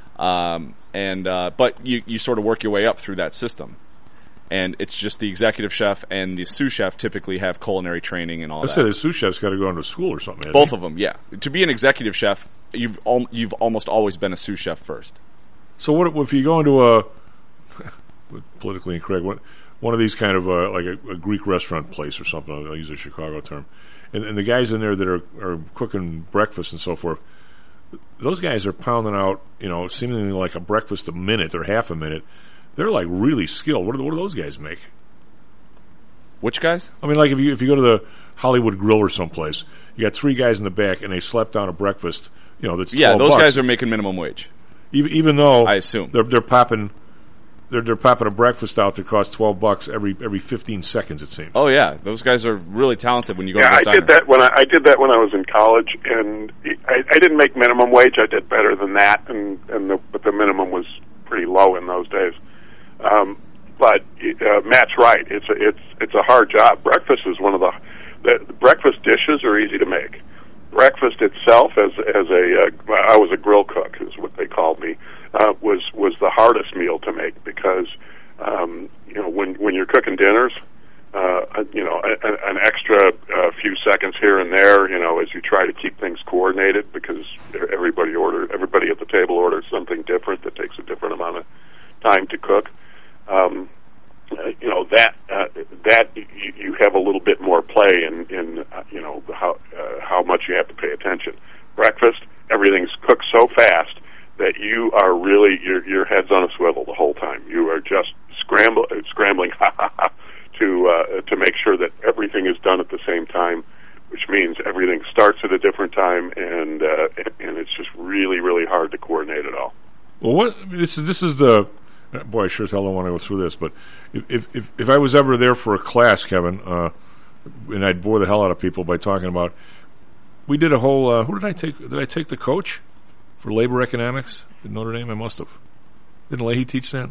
But you sort of work your way up through that system. And it's just the executive chef and the sous chef typically have culinary training and all that. I said the sous chef's got to go into school or something. Both of them, yeah. To be an executive chef, you've almost always been a sous chef first. So what if you go into a politically incorrect one of these kind of like a Greek restaurant place or something? I'll use a Chicago term, and the guys in there that are cooking breakfast and so forth. Those guys are pounding out, seemingly like a breakfast a minute or half a minute. They're like really skilled. What do those guys make? Which guys? I mean, like if you go to the Hollywood Grill or someplace, you got three guys in the back and they slap down a breakfast. That's $12. Those guys are making minimum wage. Even though I assume they're popping a breakfast out that costs $12 every 15 seconds. It seems. Oh yeah, those guys are really talented when you go. Yeah, to I did that when I did that when I was in college, and I didn't make minimum wage. I did better than that, but the minimum was pretty low in those days. But Matt's right. It's a hard job. Breakfast is one of the breakfast dishes are easy to make. Breakfast itself, I was a grill cook, is what they called me, was the hardest meal to make because when you're cooking dinners, an extra few seconds here and there, as you try to keep things coordinated because everybody at the table orders something different that takes a different amount of time to cook. That you have a little bit more play in how much you have to pay attention. Breakfast, everything's cooked so fast that you are really your head's on a swivel the whole time. You are just scrambling to make sure that everything is done at the same time, which means everything starts at a different time, and it's just really, really hard to coordinate it all. Well, this is the. Boy, I sure as hell don't want to go through this, but if I was ever there for a class, Kevin, and I'd bore the hell out of people by talking about, we did a whole, who did I take? Did I take the coach for labor economics at Notre Dame? I must have. Didn't Leahy teach that?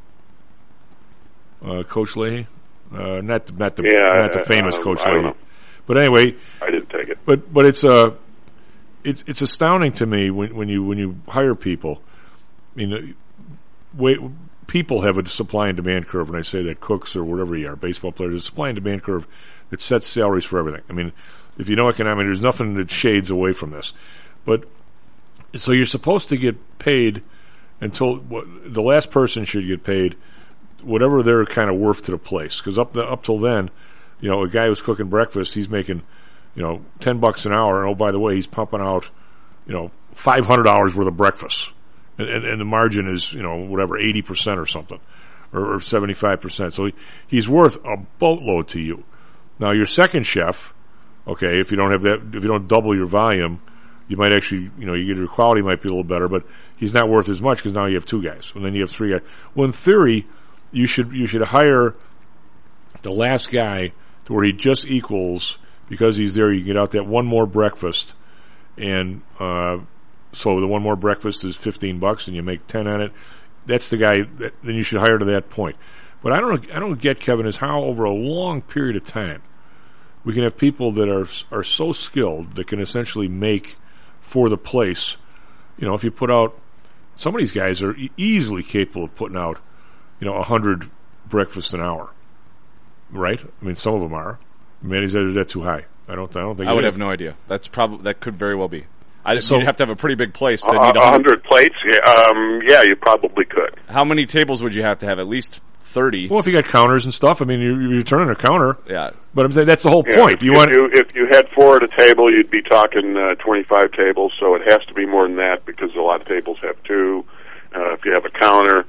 Coach Leahy? Not the famous Coach Leahy. But anyway. I didn't take it. But it's astounding to me when you hire people. I mean, people have a supply and demand curve, and I say that cooks or whatever you are, baseball players, a supply and demand curve that sets salaries for everything. I mean, if you know economics, there's nothing that shades away from this. But so you're supposed to get paid until the last person should get paid whatever they're kind of worth to the place. Because up till then, a guy who's cooking breakfast, he's making $10 an hour, and oh, by the way, he's pumping out $500 worth of breakfast. And the margin is, 80% or something, or 75%. So he's worth a boatload to you. Now your second chef, okay, if you don't double your volume, you might actually, your quality might be a little better, but he's not worth as much because now you have two guys, and then you have three guys. Well, in theory, you should hire the last guy to where he just equals, because he's there, you get out that one more breakfast, and so the one more breakfast is $15 and you make 10 on it. That's the guy then you should hire to that point. But I don't get, Kevin, is how over a long period of time we can have people that are so skilled that can essentially make for the place. If you put out Some of these guys are easily capable of putting out, 100 breakfasts an hour, right? I mean, some of them are. Manny said, is that too high? I don't think. I would have no idea. That could very well be. You'd have to have a pretty big place to need 100 plates. Yeah, you probably could. How many tables would you have to have? At least 30. Well, if you got counters and stuff, I mean, you're turning a counter. Yeah. But I'm saying that's the whole point. If you had 4 at a table, you'd be talking 25 tables. So it has to be more than that because a lot of tables have 2. If you have a counter,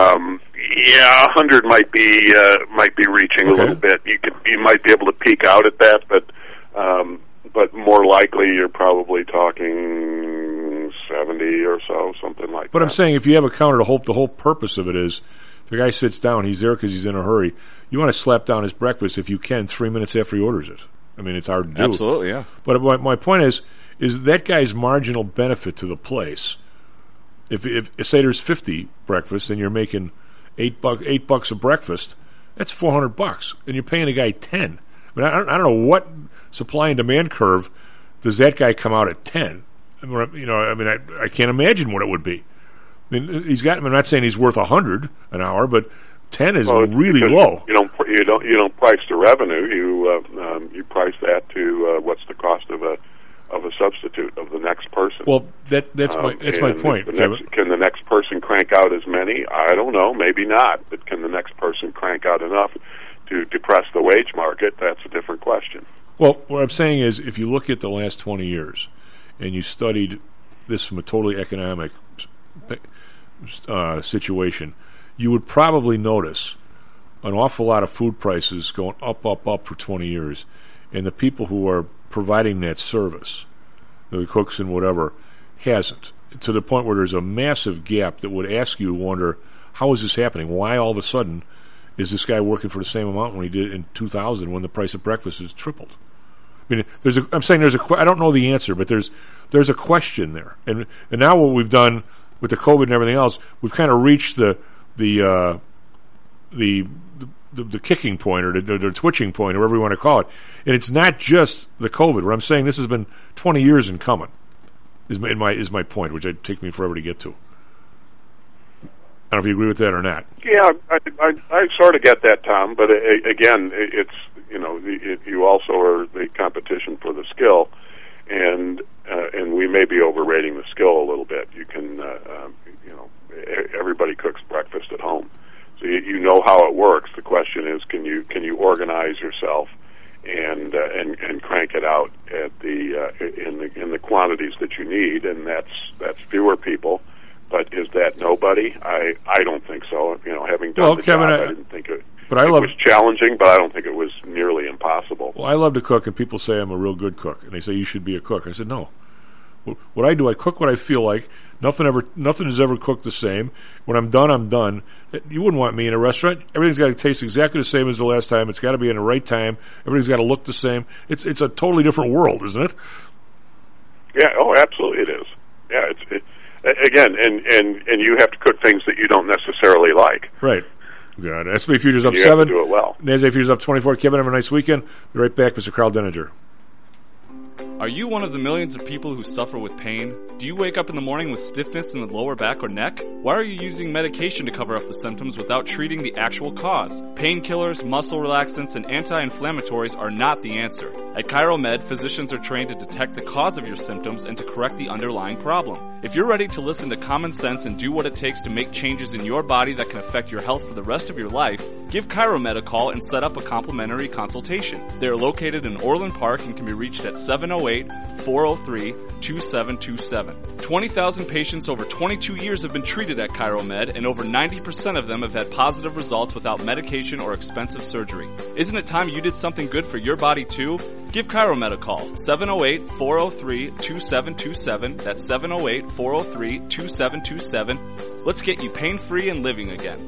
100 might be reaching a little bit. You might be able to peak out at that, but more likely you're probably talking 70 or so, something like that. But I'm saying if you have a counter, the whole purpose of it is if the guy sits down, he's there because he's in a hurry. You want to slap down his breakfast if you can 3 minutes after he orders it. I mean, it's hard to do. Absolutely, yeah. But my point is that guy's marginal benefit to the place. If say there's 50 breakfasts and you're making $8 a breakfast, that's $400, and you're paying a guy 10. I mean, I don't know what supply and demand curve does that guy come out at 10. I can't imagine what it would be. I mean, I'm not saying he's worth 100 an hour, but 10 is really low. You don't price the revenue. You price that to what's the cost of a substitute of the next person. Well, that's my point. Can the next person crank out as many? I don't know. Maybe not. But can the next person crank out enough to depress the wage market? That's a different question. Well, what I'm saying is, if you look at the last 20 years and you studied this from a totally economic situation, you would probably notice an awful lot of food prices going up for 20 years, and the people who are providing that service, the cooks and whatever, hasn't, to the point where there's a massive gap that would ask you to wonder, how is this happening? Why all of a sudden is this guy working for the same amount when he did in 2000 when the price of breakfast has tripled? I mean, I don't know the answer, but there's a question there. And now what we've done with the COVID and everything else, we've kind of reached the kicking point or the twitching point, or whatever you want to call it. And it's not just the COVID. Where I'm saying this has been 20 years in coming, is my point, which would take me forever to get to. I don't know if you agree with that or not. Yeah, I sort of get that, Tom. But again, it's you also are the competition for the skill, and we may be overrating the skill a little bit. You can everybody cooks breakfast at home. So you know how it works. The question is, can you organize yourself and crank it out at in the quantities that you need, and that's fewer people. But is that nobody? I don't think so. Having done the Kevin, job, I didn't think it. It was challenging, but I don't think it was nearly impossible. Well, I love to cook, and people say I'm a real good cook, and they say you should be a cook. I said no. What I do, I cook what I feel like. Nothing is ever cooked the same. When I'm done, I'm done. You wouldn't want me in a restaurant. Everything's got to taste exactly the same as the last time. It's got to be in the right time. Everything's got to look the same. It's a totally different world, isn't it? Yeah. Oh, absolutely, it is. Yeah. Again, and you have to cook things that you don't necessarily like. Right. Good. S&P futures up you 7. Have to do it well. NASDAQ futures up 24. Kevin, have a nice weekend. Be right back, Mr. Carl Denninger. Are you one of the millions of people who suffer with pain? Do you wake up in the morning with stiffness in the lower back or neck? Why are you using medication to cover up the symptoms without treating the actual cause? Painkillers, muscle relaxants, and anti-inflammatories are not the answer. At ChiroMed, physicians are trained to detect the cause of your symptoms and to correct the underlying problem. If you're ready to listen to common sense and do what it takes to make changes in your body that can affect your health for the rest of your life, give ChiroMed a call and set up a complimentary consultation. They are located in Orland Park and can be reached at 708-403-2727. 20,000 patients over 22 years have been treated at ChiroMed, and over 90% of them have had positive results without medication or expensive surgery. Isn't it time you did something good for your body too? Give ChiroMed a call, 708-403-2727. That's 708-403-2727. Let's get you pain-free and living again.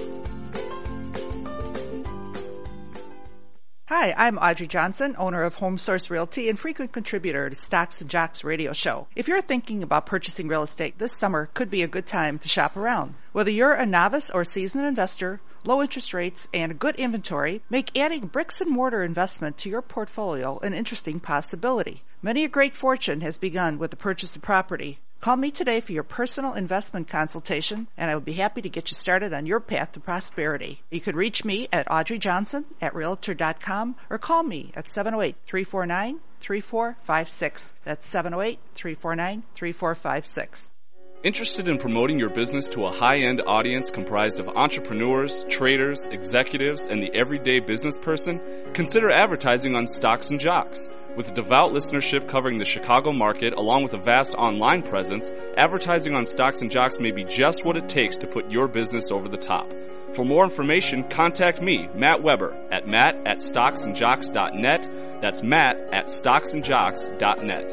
Hi, I'm Audrey Johnson, owner of Home Source Realty and frequent contributor to Stocks and Jocks radio show. If you're thinking about purchasing real estate, this summer could be a good time to shop around. Whether you're a novice or seasoned investor, low interest rates and a good inventory make adding bricks and mortar investment to your portfolio an interesting possibility. Many a great fortune has begun with the purchase of property. Call me today for your personal investment consultation, and I will be happy to get you started on your path to prosperity. You can reach me at audreyjohnson@realtor.com or call me at 708-349-3456. That's 708-349-3456. Interested in promoting your business to a high-end audience comprised of entrepreneurs, traders, executives, and the everyday business person? Consider advertising on Stocks and Jocks. With a devout listenership covering the Chicago market, along with a vast online presence, advertising on Stocks and Jocks may be just what it takes to put your business over the top. For more information, contact me, Matt Weber, at matt@stocksandjocks.net. That's matt@stocksandjocks.net.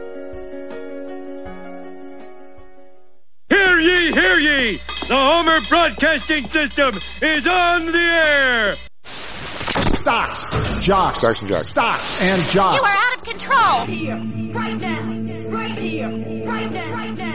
Hear ye, hear ye! The Homer Broadcasting System is on the air! Stocks, jocks, Stocks and Jocks. Stocks and Jocks. You are out of control. Here, right now, right here, right now, right now.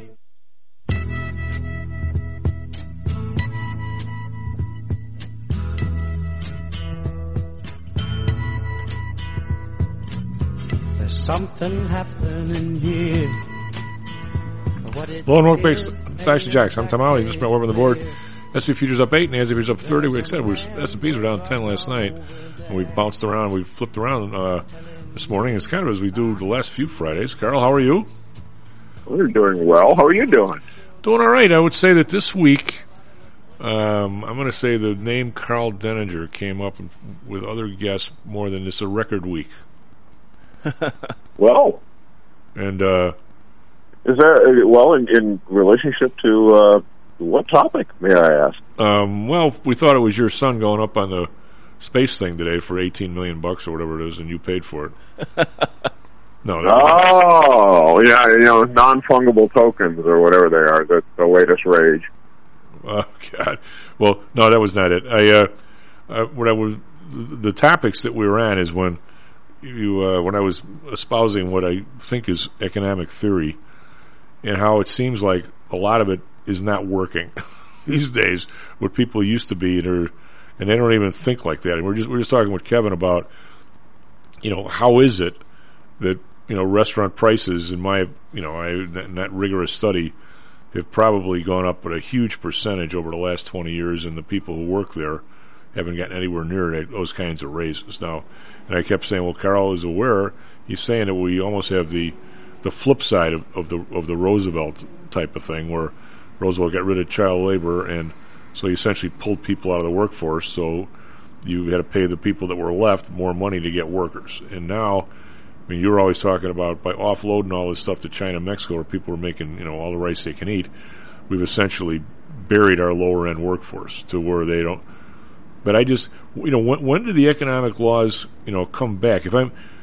There's something happening here. Hello and welcome back to Stocks and Jocks. I'm Tom Alley. Just about over on the board. S&P futures up 8 and the S&P futures up 30. We said S&Ps were down 10 last night. And we bounced around. We flipped around this morning. It's kind of as we do the last few Fridays. Carl, how are you? We're doing well. How are you doing? Doing all right. I would say that this week, I'm going to say the name Carl Denninger came up with other guests more than this a record week. Well. And is that, well, in relationship to what topic, may I ask? Well, we thought it was your son going up on the space thing today for $18 million or whatever it is, and you paid for it. No. Oh, yeah, non-fungible tokens or whatever they are, the latest rage. Oh, God. Well, no, that was not it. The topics that we were on is when I was espousing what I think is economic theory and how it seems like a lot of it is not working these days. What people used to be, and they don't even think like that. And we're just talking with Kevin about, how is it that restaurant prices, in my not rigorous study, have probably gone up at a huge percentage over the last 20 years, and the people who work there haven't gotten anywhere near those kinds of raises now. And I kept saying, well, Carl is aware. He's saying that we almost have the flip side of the Roosevelt type of thing, where Roosevelt got rid of child labor, and so he essentially pulled people out of the workforce. So you had to pay the people that were left more money to get workers. And now, I mean, you were always talking about by offloading all this stuff to China, Mexico, where people are making all the rice they can eat. We've essentially buried our lower end workforce to where they don't. But I just, when do the economic laws, come back? If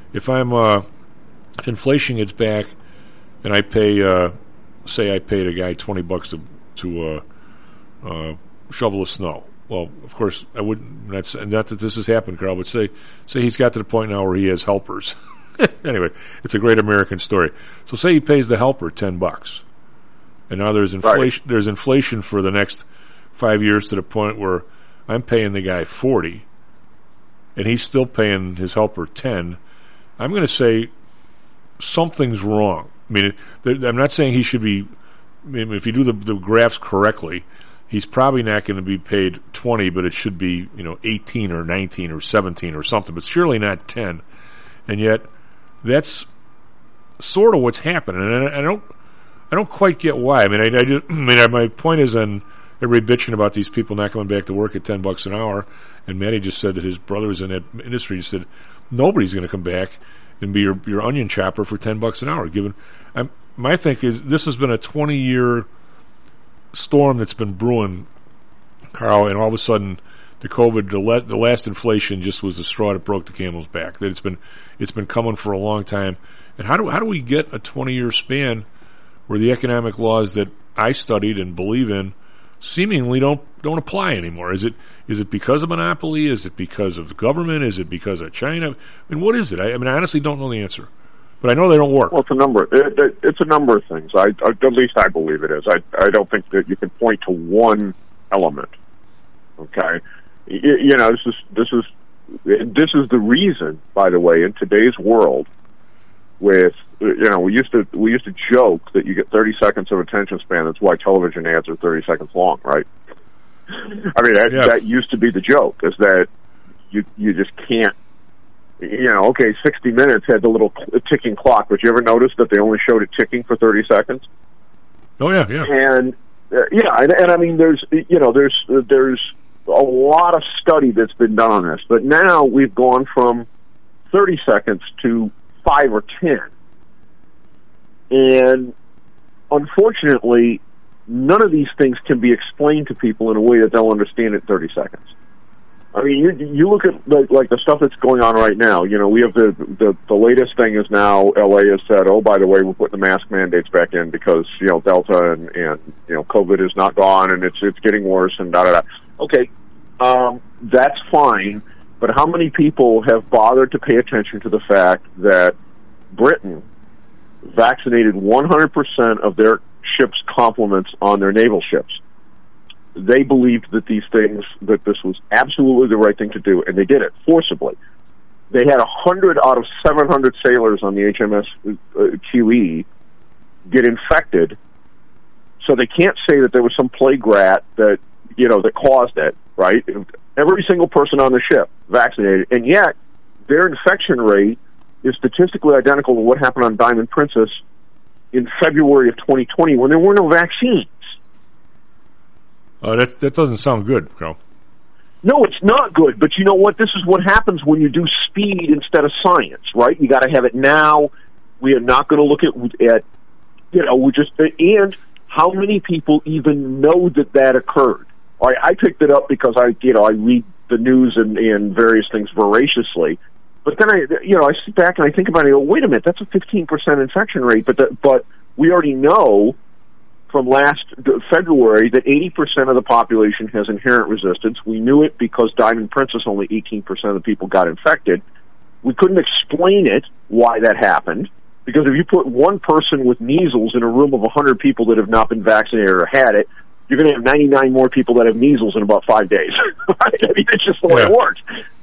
inflation gets back, and I pay, say I paid a guy $20 to shovel the snow. Well, of course, I wouldn't. Not that this has happened, Carl, but say he's got to the point now where he has helpers. Anyway, it's a great American story. So say he pays the helper $10, and now there's inflation. Right. There's inflation for the next 5 years to the point where I'm paying the guy $40, and he's still paying his helper $10. I'm going to say something's wrong. I mean, I'm not saying he should be. I mean, if you do the graphs correctly, he's probably not going to be paid 20, but it should be 18 or 19 or 17 or something. But surely not 10. And yet, that's sort of what's happening, and I don't quite get why. I mean, my point is on everybody bitching about these people not coming back to work at $10 an hour, and Matty just said that his brother's in that industry. He said nobody's going to come back and be your onion chopper for $10 an hour. My think is this has been a 20-year storm that's been brewing, Carl, and all of a sudden the COVID, the last inflation just was the straw that broke the camel's back. That it's been coming for a long time. And how do we get a 20-year span where the economic laws that I studied and believe in seemingly don't apply anymore? Is it because of monopoly? Is it because of the government? Is it because of China? I mean, what is it? I honestly don't know the answer, but I know they don't work. Well, it's a number. It's a number of things. At least I believe it is. I don't think that you can point to one element. Okay, this is the reason, by the way, in today's world, with, we used to joke that you get 30 seconds of attention span. That's why television ads are 30 seconds long, right? I mean, that used to be the joke, is that you just can't, 60 Minutes had the little ticking clock, but you ever notice that they only showed it ticking for 30 seconds? Oh, yeah. And, and I mean, there's a lot of study that's been done on this, but now we've gone from 30 seconds to 5 or 10. And unfortunately, none of these things can be explained to people in a way that they'll understand in 30 seconds. I mean, you look at like the stuff that's going on right now. We have the latest thing is now LA has said, oh, by the way, we're putting the mask mandates back in because Delta and COVID is not gone and it's getting worse and da da da. Okay, that's fine, but how many people have bothered to pay attention to the fact that Britain vaccinated 100% of their ships' complements on their naval ships? They believed that that this was absolutely the right thing to do, and they did it forcibly. They had 100 out of 700 sailors on the HMS QE get infected, so they can't say that there was some plague rat that caused it, right? Every single person on the ship vaccinated, and yet their infection rate is statistically identical to what happened on Diamond Princess in February of 2020 when there were no vaccines. That doesn't sound good, Carl. No, it's not good, but you know what? This is what happens when you do speed instead of science, right? You got to have it now. We are not going to look at and how many people even know that occurred? I picked it up because I read the news and various things voraciously, but then I sit back and I think about it and go, wait a minute, that's a 15% infection rate, but we already know from last February that 80% of the population has inherent resistance. We knew it because Diamond Princess, only 18% of the people got infected. We couldn't explain it, why that happened, because if you put one person with measles in a room of 100 people that have not been vaccinated or had it, you're going to have 99 more people that have measles in about 5 days. Right? I mean, it's just the way it works.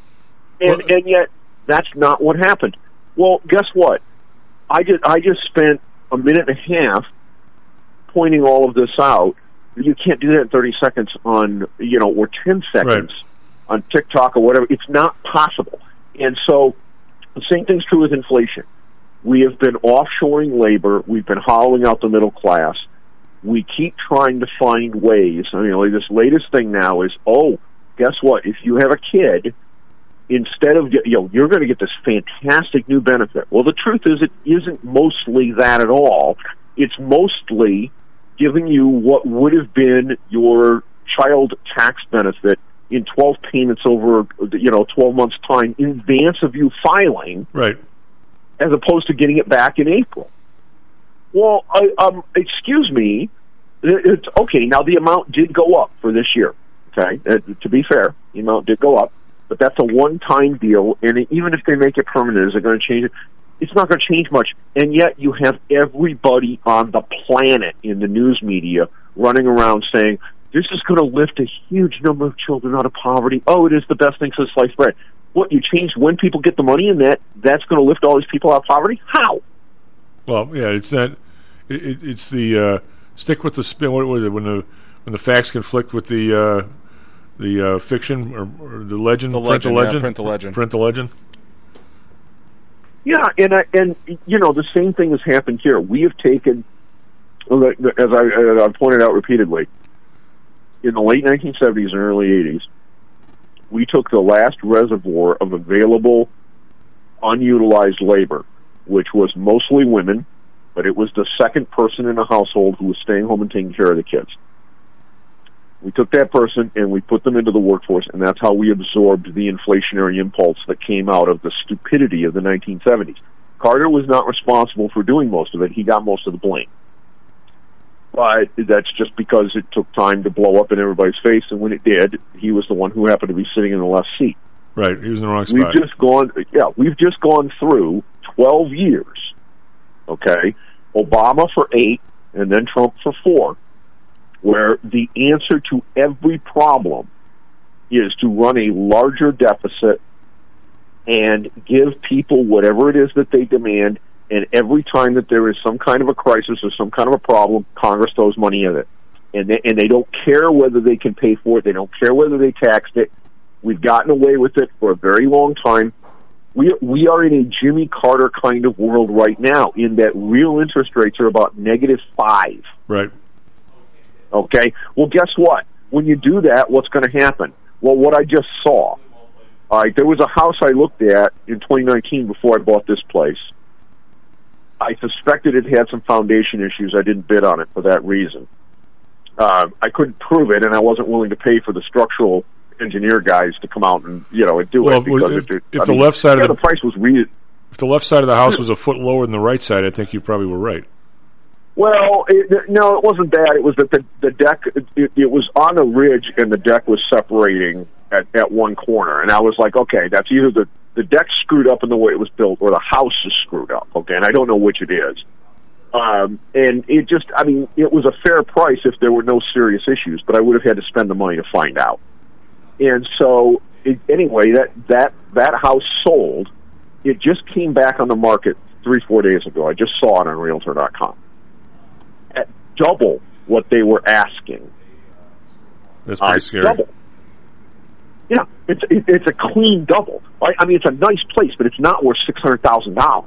And yet, that's not what happened. Well, guess what? I just spent a minute and a half pointing all of this out. You can't do that in 30 seconds on, or 10 seconds on TikTok or whatever. It's not possible. And so the same thing's true with inflation. We have been offshoring labor. We've been hollowing out the middle class. We keep trying to find ways. I mean, like this latest thing now is, guess what? If you have a kid, instead of, you're going to get this fantastic new benefit. Well, the truth is it isn't mostly that at all. It's mostly giving you what would have been your child tax benefit in 12 payments over, 12 months' time in advance of you filing. Right. As opposed to getting it back in April. Well, excuse me, it's okay. Now, the amount did go up for this year, okay? To be fair, the amount did go up, but that's a one-time deal, and even if they make it permanent, is it going to change it? It's not going to change much, and yet you have everybody on the planet in the news media running around saying, this is going to lift a huge number of children out of poverty. Oh, it is the best thing since sliced bread. What, you changed when people get the money, and that's going to lift all these people out of poverty? How? Well, yeah, it's that. It's the stick with the spin. What was it when the facts conflict with the fiction or the legend? Print the legend. Yeah, and the same thing has happened here. We have taken, as I've pointed out repeatedly, in the late 1970s and early 80s, we took the last reservoir of available unutilized labor, which was mostly women, but it was the second person in the household who was staying home and taking care of the kids. We took that person and we put them into the workforce, and that's how we absorbed the inflationary impulse that came out of the stupidity of the 1970s. Carter was not responsible for doing most of it. He got most of the blame. But that's just because it took time to blow up in everybody's face, and when it did, he was the one who happened to be sitting in the left seat. Right, he was in the wrong spot. We've just gone through 12 years, okay? Obama for 8, and then Trump for 4, where the answer to every problem is to run a larger deficit and give people whatever it is that they demand And every time that there is some kind of a crisis or some kind of a problem, Congress throws money in it. And they don't care whether they can pay for it. They don't care whether they taxed it. We've gotten away with it for a very long time. We are in a Jimmy Carter kind of world right now, in that real interest rates are about -5. Right. Okay? Well, guess what? When you do that, what's going to happen? Well, what I just saw. All right, there was a house I looked at in 2019 before I bought this place. I suspected it had some foundation issues. I didn't bid on it for that reason. I couldn't prove it, and I wasn't willing to pay for the structural engineer guys to come out and do it. Because if the left side of the price was weird. If the left side of the house was a foot lower than the right side, I think you probably were right. Well, no, it wasn't that. It was that the deck, it was on a ridge, and the deck was separating at one corner. And I was like, okay, that's either the deck's screwed up in the way it was built, or the house is screwed up, okay? And I don't know which it is. And it just, it was a fair price if there were no serious issues, but I would have had to spend the money to find out. And so, anyway, that house sold. It just came back on the market 3-4 days ago. I just saw it on Realtor.com. At double what they were asking. That's pretty scary. Double. Yeah, it's a clean double. It's a nice place, but it's not worth $600,000.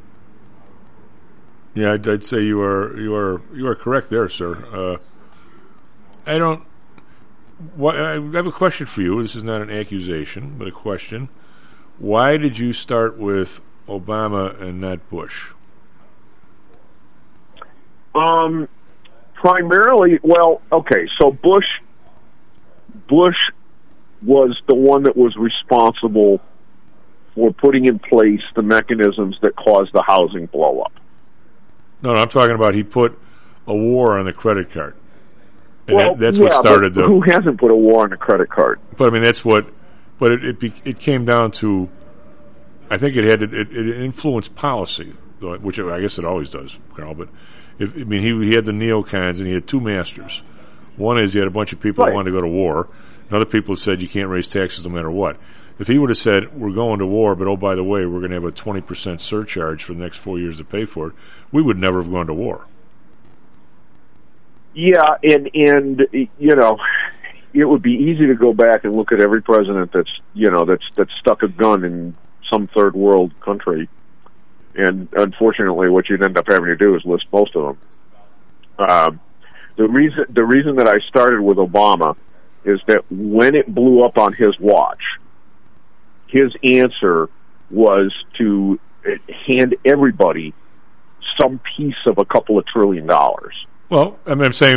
Yeah, I'd say you are correct there, sir. I have a question for you. This is not an accusation, but a question. Why did you start with Obama and not Bush? Primarily, so Bush was the one that was responsible for putting in place the mechanisms that caused the housing blow up. No, I'm talking about he put a war on the credit card. And that's what started who hasn't put a war on the credit card? But that's what. But it came down to, I think it influenced policy, which I guess it always does, Carl. But he had the neocons and he had two masters. One is he had a bunch of people who wanted to go to war, and other people said you can't raise taxes no matter what. If he would have said we're going to war, but oh by the way we're going to have a 20% surcharge for the next 4 years to pay for it, we would never have gone to war. Yeah, and it would be easy to go back and look at every president that's stuck a gun in some third world country, and unfortunately, what you'd end up having to do is list most of them. The reason that I started with Obama is that when it blew up on his watch, his answer was to hand everybody some piece of a couple of $1 trillion. Well, I'm saying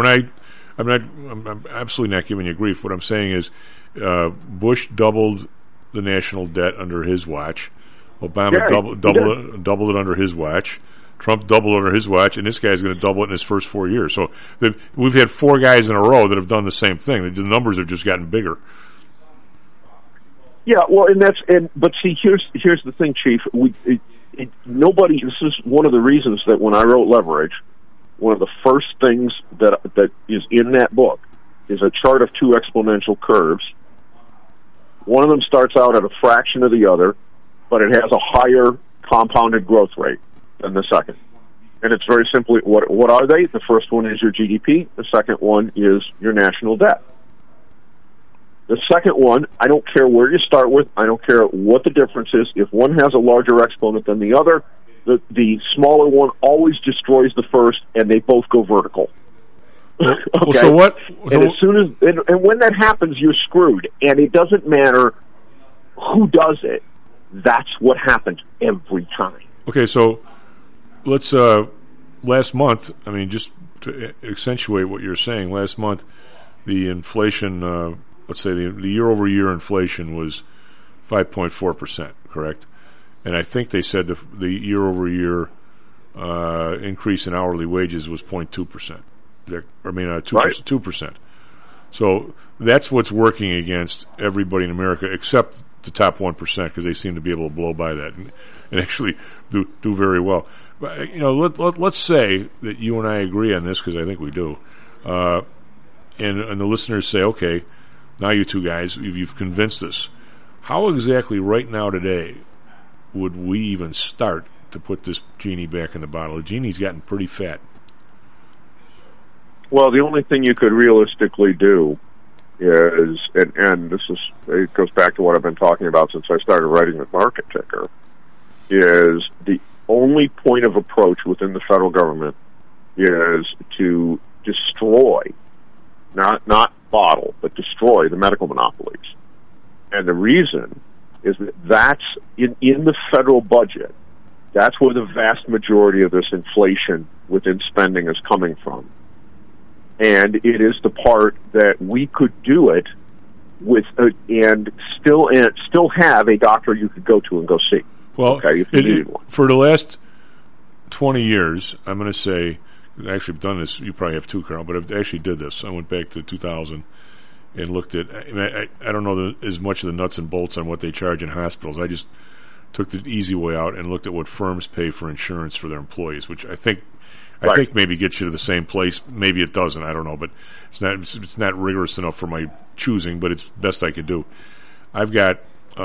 I'm absolutely not giving you grief. What I'm saying is, Bush doubled the national debt under his watch. Obama doubled it under his watch. Trump doubled under his watch, and this guy's going to double it in his first 4 years. So we've had 4 guys in a row that have done the same thing. The numbers have just gotten bigger. Yeah, well, but see, here's the thing, Chief. Nobody. This is one of the reasons that when I wrote Leverage, one of the first things that is in that book is a chart of 2 exponential curves. One of them starts out at a fraction of the other, but it has a higher compounded growth rate than the second. And it's very simply, what are they? The first one is your GDP. The second one is your national debt. The second one, I don't care where you start with. I don't care what the difference is. If one has a larger exponent than the other, the smaller one always destroys the first, and they both go vertical. Okay. Well, so what? And as soon as and when that happens, you're screwed. And it doesn't matter who does it. That's what happens every time. Okay, so let's last month. Just to accentuate what you're saying, last month the inflation. Let's say the year-over-year inflation was 5.4%, correct? And I think they said the year-over-year increase in hourly wages was 0.2%. 2%. So that's what's working against everybody in America except the top 1%, because they seem to be able to blow by that and actually do very well. But, let's say that you and I agree on this, because I think we do, and the listeners say, okay, now you two guys, you've convinced us. How exactly right now today would we even start to put this genie back in the bottle. The genie's gotten pretty fat. Well, the only thing you could realistically do is, and this is, it goes back to what I've been talking about since I started writing the market ticker, is the only point of approach within the federal government is to destroy, not bottle, but destroy the medical monopolies. And the reason is that that's in the federal budget. That's where the vast majority of this inflation within spending is coming from. And it is the part that we could do it with, and still have a doctor you could go to and go see. Well, okay, if you needed one. For the last 20 years, I'm going to say, actually I've done this, you probably have too, Carl, but I've actually did this. I went back to 2000 and looked at, I don't know as much of the nuts and bolts on what they charge in hospitals. I just took the easy way out and looked at what firms pay for insurance for their employees, which I think maybe gets you to the same place. Maybe it doesn't. I don't know, but it's not rigorous enough for my choosing. But it's best I could do. I've got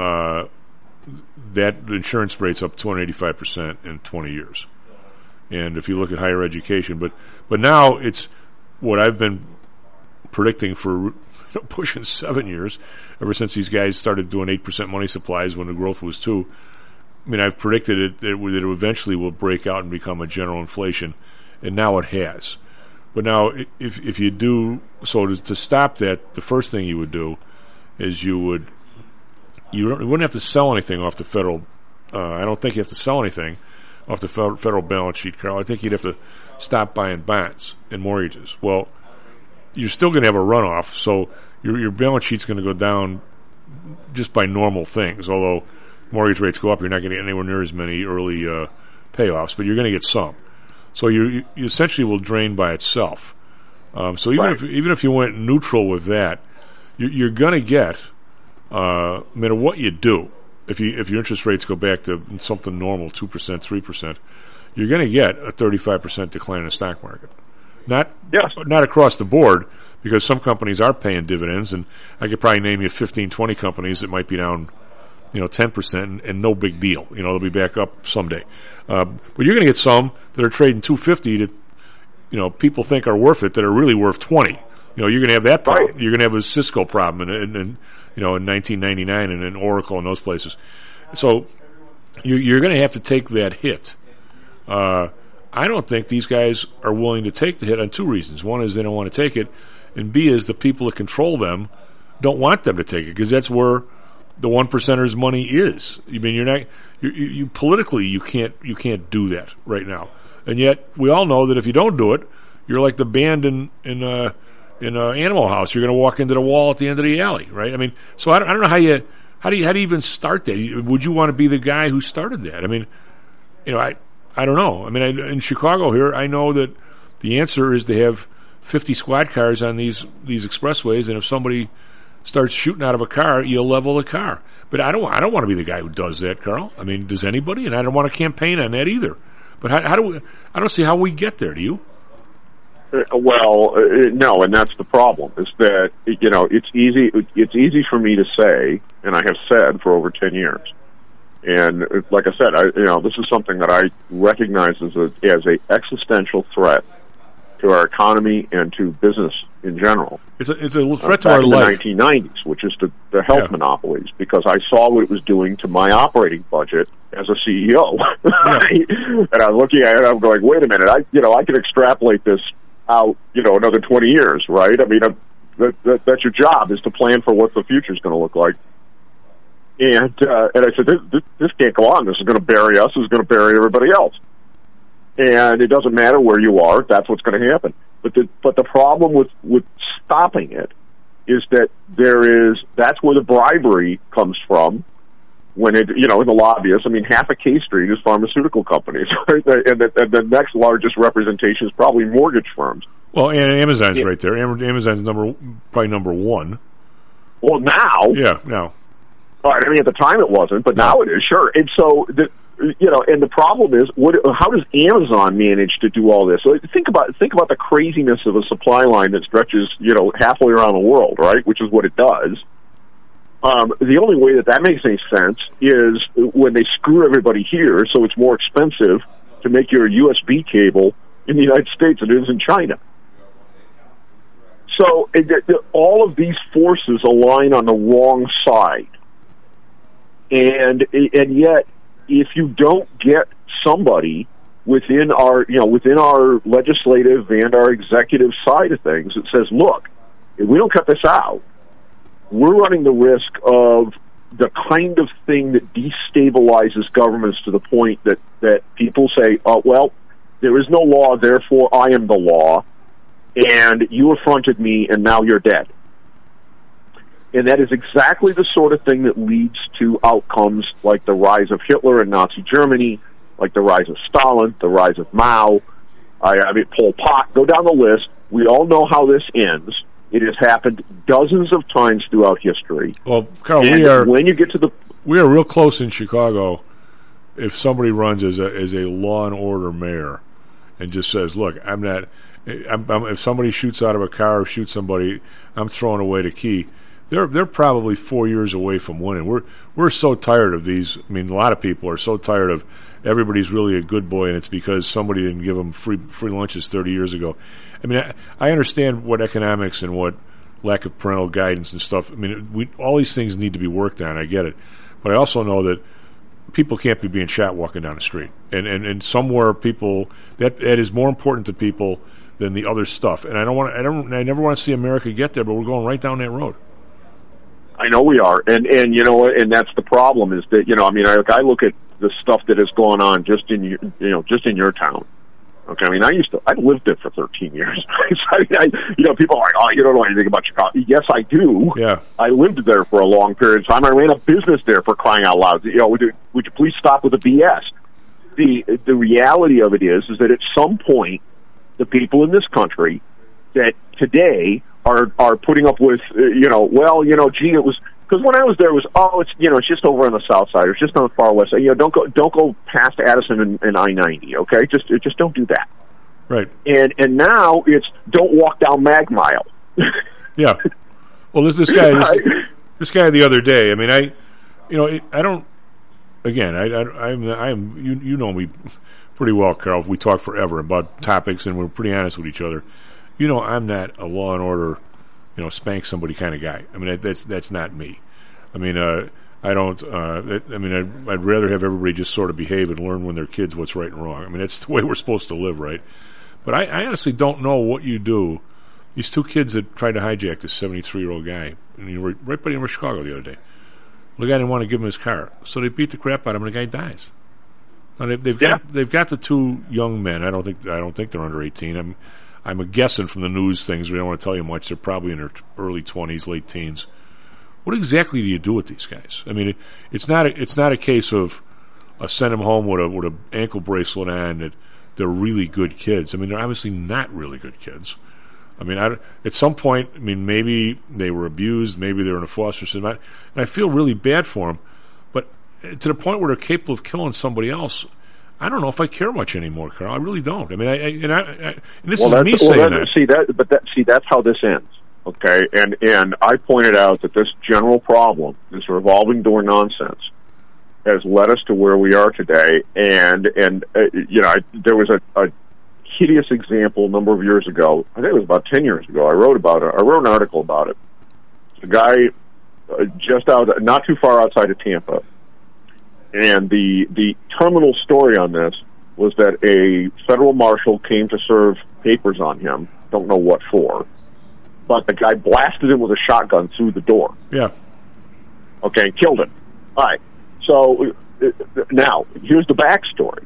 that insurance rate's up 285% in 20 years, and if you look at higher education, but now it's what I've been predicting for pushing 7 years, ever since these guys started doing 8% money supplies when the growth was 2%. I mean, I've predicted it that it eventually will break out and become a general inflation. And now it has. But now, if you do, so to stop that, the first thing you would do is you wouldn't have to sell anything off the federal, I don't think you have to sell anything off the federal balance sheet, Carl. I think you'd have to stop buying bonds and mortgages. Well, you're still going to have a runoff, so your balance sheet's going to go down just by normal things. Although mortgage rates go up, you're not going to get anywhere near as many early payoffs, but you're going to get some. So you essentially will drain by itself. So even if you went neutral with that, you're going to get, no matter what you do, if your interest rates go back to something normal, 2%, 3%, you're going to get a 35% decline in the stock market. Not across the board, because some companies are paying dividends, and I could probably name you 15, 20 companies that might be down 10% and no big deal. They'll be back up someday. But you're going to get some that are trading $250 that, people think are worth it, that are really worth $20. You're going to have that problem. Right. You're going to have a Cisco problem in 1999 and in Oracle and those places. So you're going to have to take that hit. I don't think these guys are willing to take the hit on two reasons. One is they don't want to take it, and B is the people that control them don't want them to take it, because that's where the 1%ers' money is. I mean, you politically you can't do that right now, and yet we all know that if you don't do it, you're like the band in Animal House. You're going to walk into the wall at the end of the alley, right? I mean, so I don't know how do you even start that? Would you want to be the guy who started that? I mean, I don't know. I mean, in Chicago here, I know that the answer is to have 50 squad cars on these expressways, and if somebody starts shooting out of a car, you'll level the car. But I don't want to be the guy who does that, Carl. I mean, does anybody? And I don't want to campaign on that either. But how do we? I don't see how we get there. Do you? No, and that's the problem. Is that it's easy. It's easy for me to say, and I have said for over 10 years. And like I said, this is something that I recognize as a existential threat to our economy and to business in general. It's a threat to our life. In the 1990s, which is the health monopolies, because I saw what it was doing to my operating budget as a CEO. And I'm looking at it, I'm going, wait a minute, I can extrapolate this out, another 20 years, right? I mean, that's your job, is to plan for what the future's going to look like. And I said, this can't go on. This is going to bury us. This is going to bury everybody else. And it doesn't matter where you are. That's what's going to happen. But the problem with stopping it is that that's where the bribery comes from. When in the lobbyists, I mean, half of K Street is pharmaceutical companies, right? And the next largest representation is probably mortgage firms. Well, and Amazon's right there. Amazon's probably number one. Well, now. Yeah, now. All right, I mean, at the time it wasn't, but now it is, sure. And so, and the problem is, how does Amazon manage to do all this? So think about the craziness of a supply line that stretches, halfway around the world, right? Which is what it does. The only way that makes any sense is when they screw everybody here, so it's more expensive to make your USB cable in the United States than it is in China. So all of these forces align on the wrong side. And yet, if you don't get somebody within our legislative and our executive side of things that says, look, if we don't cut this out, we're running the risk of the kind of thing that destabilizes governments to the point that people say, oh, well, there is no law, therefore I am the law, and you affronted me, and now you're dead. And that is exactly the sort of thing that leads to outcomes like the rise of Hitler in Nazi Germany, like the rise of Stalin, the rise of Mao, Pol Pot. Go down the list. We all know how this ends. It has happened dozens of times throughout history. Well, Carl, we are real close in Chicago. If somebody runs as a law and order mayor and just says, "Look, if somebody shoots out of a car or shoots somebody, I'm throwing away the key." They're probably 4 years away from winning. We're so tired of these. I mean, a lot of people are so tired of everybody's really a good boy, and it's because somebody didn't give them free lunches 30 years ago. I mean, I understand what economics and what lack of parental guidance and stuff. I mean, all these things need to be worked on. I get it, but I also know that people can't be being shot walking down the street, and somewhere people that is more important to people than the other stuff. And I never want to see America get there, but we're going right down that road. I know we are, and and that's the problem is that I look at the stuff that has gone on just in your town. Okay, I mean, I lived there for 13 years. People are like, oh, you don't know anything about Chicago. Yes, I do. Yeah, I lived there for a long period of time. I ran a business there, for crying out loud. Would you please stop with the BS? The reality of it is that at some point, the people in this country that today are putting up with, gee, it was, because when I was there, it was, it's just over on the south side, or it's just on the far west side. Don't go past Addison and I-90, okay? Just don't do that. Right. And now it's don't walk down Mag Mile. Yeah. Well, this guy the other day. I mean, I don't. Again, I'm you know me pretty well, Carl. We talk forever about topics, and we're pretty honest with each other. I'm not a law and order, spank somebody kind of guy. I mean, that's not me. I mean, I don't. I'd rather have everybody just sort of behave and learn when they're kids what's right and wrong. I mean, that's the way we're supposed to live, right? But I honestly don't know what you do. These two kids that tried to hijack this 73-year-old guy, right by Chicago the other day. The guy didn't want to give him his car, so they beat the crap out of him, and the guy dies. Now they've got the two young men. I don't think they're under 18. I'm guessing from the news things. We don't want to tell you much. They're probably in their early 20s, late teens. What exactly do you do with these guys? I mean, it's not a case of send them home with a ankle bracelet on that they're really good kids. I mean, they're obviously not really good kids. I mean, at some point, I mean, maybe they were abused, maybe they were in a foster system, and I feel really bad for them. But to the point where they're capable of killing somebody else, I don't know if I care much anymore, Carl. I really don't. I mean, and this is me saying that. That's how this ends. Okay, and I pointed out that this general problem, this revolving door nonsense, has led us to where we are today. And there was a hideous example a number of years ago. I think it was about 10 years ago. I wrote an article about it. The guy just not too far outside of Tampa. And the terminal story on this was that a federal marshal came to serve papers on him. Don't know what for. But the guy blasted him with a shotgun through the door. Yeah. Okay, and killed him. All right. So now, here's the backstory.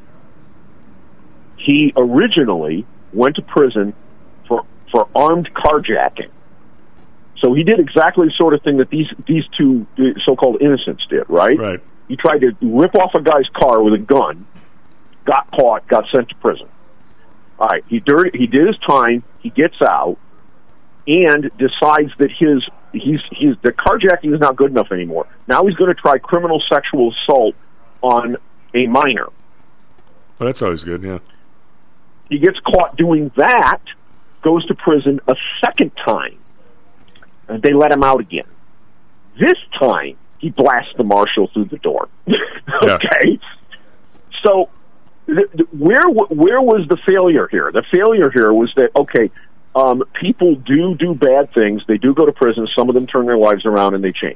He originally went to prison for armed carjacking. So he did exactly the sort of thing that these two so-called innocents did, right? Right. He tried to rip off a guy's car with a gun, got caught, got sent to prison. All right, he did his time, he gets out, and decides that the carjacking is not good enough anymore. Now he's going to try criminal sexual assault on a minor. Well, that's always good, yeah. He gets caught doing that, goes to prison a second time, and they let him out again. This time, he blasts the marshal through the door. Okay? So, where was the failure here? The failure here was that, okay, people do bad things. They do go to prison. Some of them turn their lives around and they change.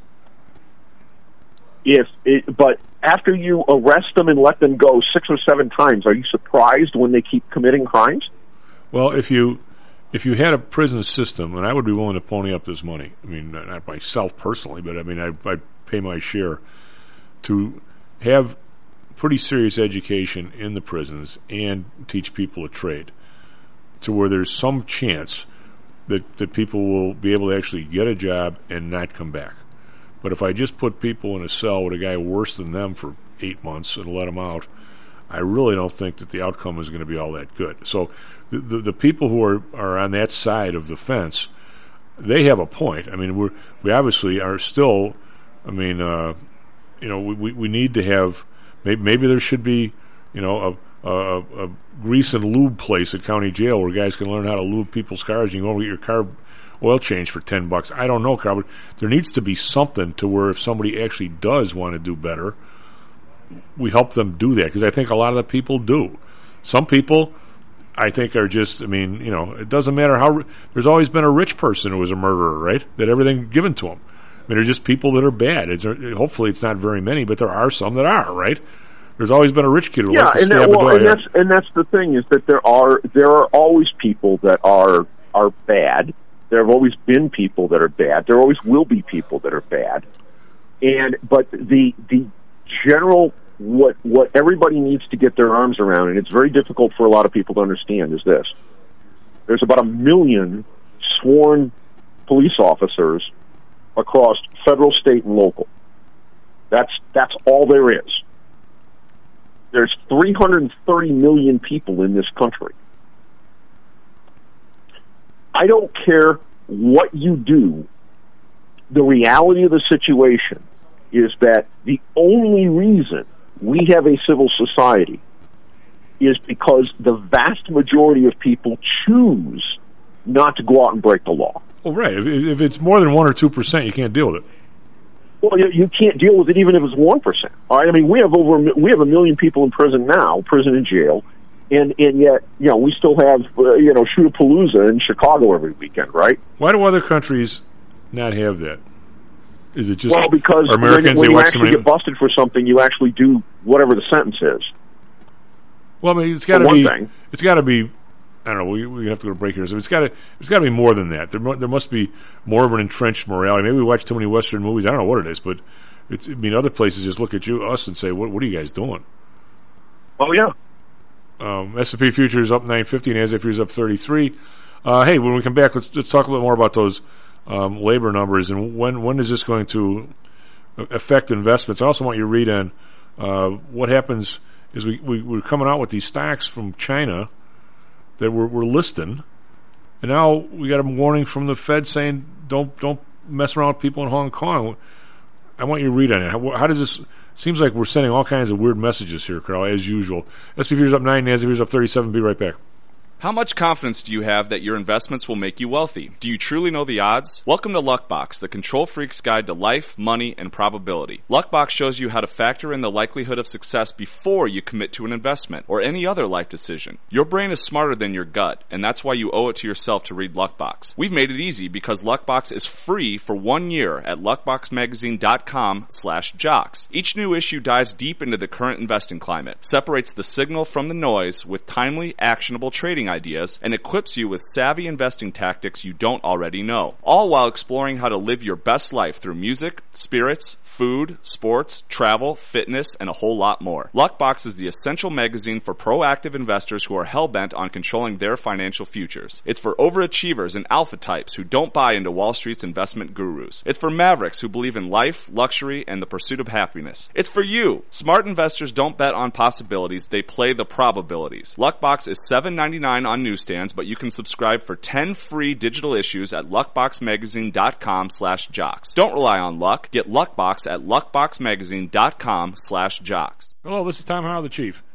But after you arrest them and let them go 6 or 7 times, are you surprised when they keep committing crimes? Well, if you had a prison system, and I would be willing to pony up this money, I mean, not myself personally, but I mean, I'd pay my share to have pretty serious education in the prisons and teach people a trade to where there's some chance that people will be able to actually get a job and not come back. But if I just put people in a cell with a guy worse than them for 8 months and let them out, I really don't think that the outcome is going to be all that good. So the people who are on that side of the fence, they have a point. I mean, we obviously are still, I mean, we need to have, maybe there should be, a grease and lube place at county jail where guys can learn how to lube people's cars. You can go get your car oil change for $10. I don't know, Carl, but there needs to be something to where if somebody actually does want to do better, we help them do that, because I think a lot of the people do. Some people, I think, are just, I mean, it doesn't matter how, there's always been a rich person who was a murderer, right? That everything given to them. I mean, they're just people that are bad. Hopefully it's not very many, but there are some that are, right? There's always been a rich kid who likes to stab a guy. And that's the thing, is that there are always people that are bad. There have always been people that are bad. There always will be people that are bad. But the general, what everybody needs to get their arms around, and it's very difficult for a lot of people to understand, is this. There's about 1 million sworn police officers across federal, state, and local. That's all there is. There's 330 million people in this country. I don't care what you do, the reality of the situation is that the only reason we have a civil society is because the vast majority of people choose not to go out and break the law. Well, right. If it's more than 1 or 2%, you can't deal with it. Well, you can't deal with it even if it's 1%. All right? I mean, we have 1 million people in prison now, prison and jail. And yet, we still have, Shootapalooza in Chicago every weekend, right? Why do other countries not have that? Is it just because Americans, when you actually get busted for something, you actually do whatever the sentence is. Well, I mean, it's got to be. I don't know. We have to go to break here. So it's got to be more than that. There must be more of an entrenched morality. Maybe we watch too many Western movies. I don't know what it is, but other places just look at us and say, "What are you guys doing?" Oh yeah. S&P futures up 950 and NASDAQ futures up 33. Hey, when we come back, let's talk a little more about those labor numbers and when is this going to affect investments. I also want you to read on what happens is we're coming out with these stocks from China that we're listing, and now we got a warning from the Fed saying don't mess around with people in Hong Kong. I want you to read on it. How does this? Seems like we're sending all kinds of weird messages here, Carl, as usual. S&P futures up 9, NASDAQ futures up 37. Be right back. How much confidence do you have that your investments will make you wealthy? Do you truly know the odds? Welcome to Luckbox, the control freak's guide to life, money, and probability. Luckbox shows you how to factor in the likelihood of success before you commit to an investment or any other life decision. Your brain is smarter than your gut, and that's why you owe it to yourself to read Luckbox. We've made it easy because Luckbox is free for 1 year at luckboxmagazine.com/jocks. Each new issue dives deep into the current investing climate, separates the signal from the noise with timely, actionable trading ideas, and equips you with savvy investing tactics you don't already know, all while exploring how to live your best life through music, spirits, food, sports, travel, fitness, and a whole lot more. Luckbox is the essential magazine for proactive investors who are hell-bent on controlling their financial futures. It's for overachievers and alpha types who don't buy into Wall Street's investment gurus. It's for mavericks who believe in life, luxury, and the pursuit of happiness. It's for you. Smart investors don't bet on possibilities, they play the probabilities. Luckbox is $7.99 on newsstands, but you can subscribe for 10 free digital issues at luckboxmagazine.com/jocks. Don't rely on luck. Get Luckbox at luckboxmagazine.com/jocks. Hello, this is Tom Howell, the Chief.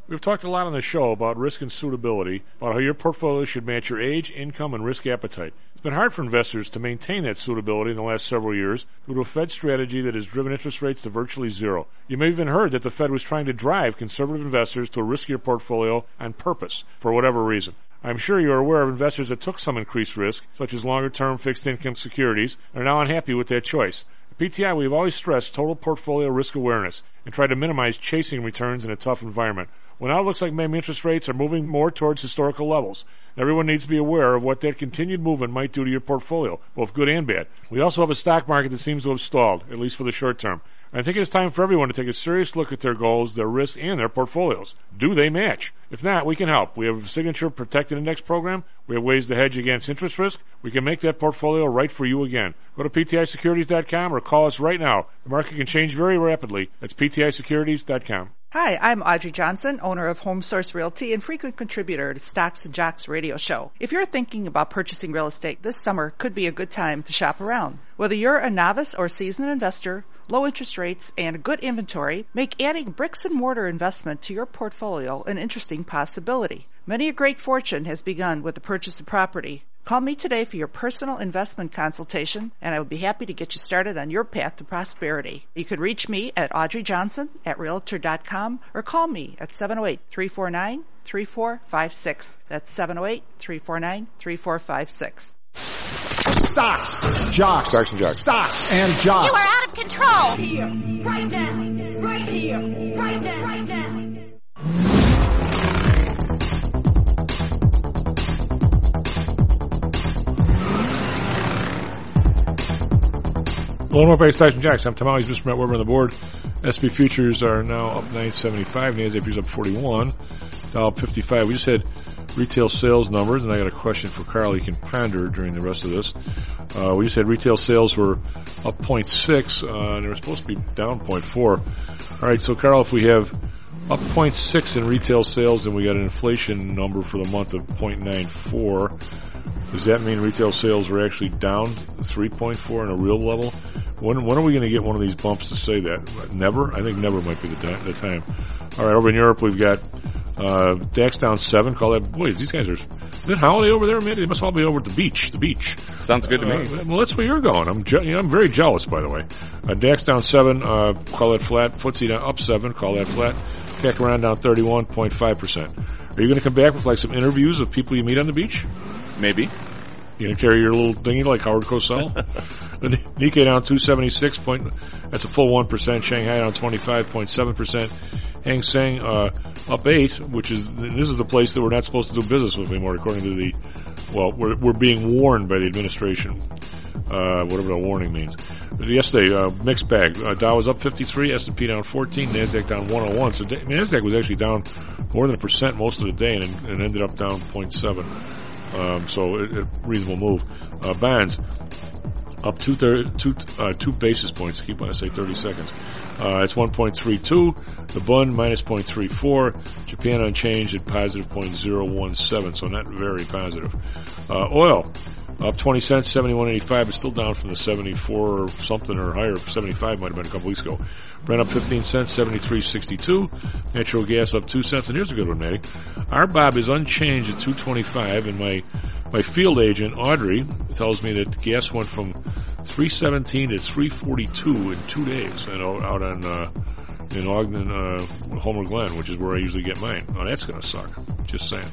We've talked a lot on the show about risk and suitability, about how your portfolio should match your age, income, and risk appetite. It's been hard for investors to maintain that suitability in the last several years due to a Fed strategy that has driven interest rates to virtually zero. You may have even heard that the Fed was trying to drive conservative investors to a riskier portfolio on purpose, for whatever reason. I'm sure you're aware of investors that took some increased risk, such as longer-term fixed-income securities, and are now unhappy with that choice. At PTI, we've always stressed total portfolio risk awareness and tried to minimize chasing returns in a tough environment. Well, now it looks like maybe interest rates are moving more towards historical levels. Everyone needs to be aware of what that continued movement might do to your portfolio, both good and bad. We also have a stock market that seems to have stalled, at least for the short term. I think it's time for everyone to take a serious look at their goals, their risks, and their portfolios. Do they match? If not, we can help. We have a Signature Protected Index program. We have ways to hedge against interest risk. We can make that portfolio right for you again. Go to PTIsecurities.com or call us right now. The market can change very rapidly. That's PTIsecurities.com. Hi, I'm Audrey Johnson, owner of Home Source Realty and frequent contributor to Stocks and Jocks radio show. If you're thinking about purchasing real estate, this summer could be a good time to shop around. Whether you're a novice or seasoned investor, low interest rates, and a good inventory make adding bricks and mortar investment to your portfolio an interesting possibility. Many a great fortune has begun with the purchase of property. Call me today for your personal investment consultation, and I would be happy to get you started on your path to prosperity. You can reach me at audreyjohnson@realtor.com or call me at 708-349-3456. That's 708-349-3456. Stocks, jocks, Stocks and jocks. Stocks and jocks. You are out of control. Here, right now, right here, right now, right now. Hello, welcome back to Stocks and Jocks. I'm Tom Allies, Mr. Matt Weber on the board. SP futures are now up 975. NASDAQ futures up 41. Dow up 55. We just had retail sales numbers, and I got a question for Carl you can ponder during the rest of this. We just had retail sales were up 0.6, and they were supposed to be down 0.4. All right, so Carl, if we have up 0.6 in retail sales and we got an inflation number for the month of 0.94, does that mean retail sales are actually down 3.4 on a real level? When are we going to get one of these bumps to say that? Never? I think never might be the time. All right, over in Europe we've got DAX down 7. Call that. Boy, these guys are. Is it holiday over there, man? They must all be over at the beach. The beach. Sounds good to me. Well, that's where you're going. I'm very jealous, by the way. DAX down 7. Call that flat. FTSE down up 7. Call that flat. CAC around down 31.5%. Are you going to come back with like some interviews of people you meet on the beach? Maybe. You gonna carry your little dinghy like Howard Cosell? The Nikkei down 276 that's a full 1%. Shanghai down 25.7%. Hang Seng up 8, this is the place that we're not supposed to do business with anymore, according to we're being warned by the administration. Whatever the warning means. Yesterday, mixed bag. Dow was up 53, S&P down 14, NASDAQ down 101. So NASDAQ was actually down more than 1% most of the day and ended up down 0.7. So a reasonable move. Bonds up 2 basis points. I keep on to say 30 seconds. It's 1.32. The Bund minus 0.34. Japan unchanged at positive 0.017. So not very positive. Oil up 20 cents, 71.85, but still down from the 74 or something or higher. 75 might have been a couple weeks ago. Brent up 15 cents, 73.62. Natural gas up 2 cents. And here's a good one, Matty. RBOB is unchanged at 225, and my field agent, Audrey, tells me that gas went from 317 to 342 in 2 days, out on in Ogden, Homer Glen, which is where I usually get mine. Oh, that's going to suck. Just saying.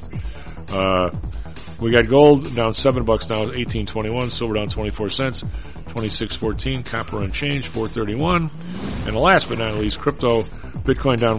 We got gold down $7 now, $18.21. Silver down 24 cents, $26.14. Copper unchanged, $4.31. And last but not least, crypto, Bitcoin down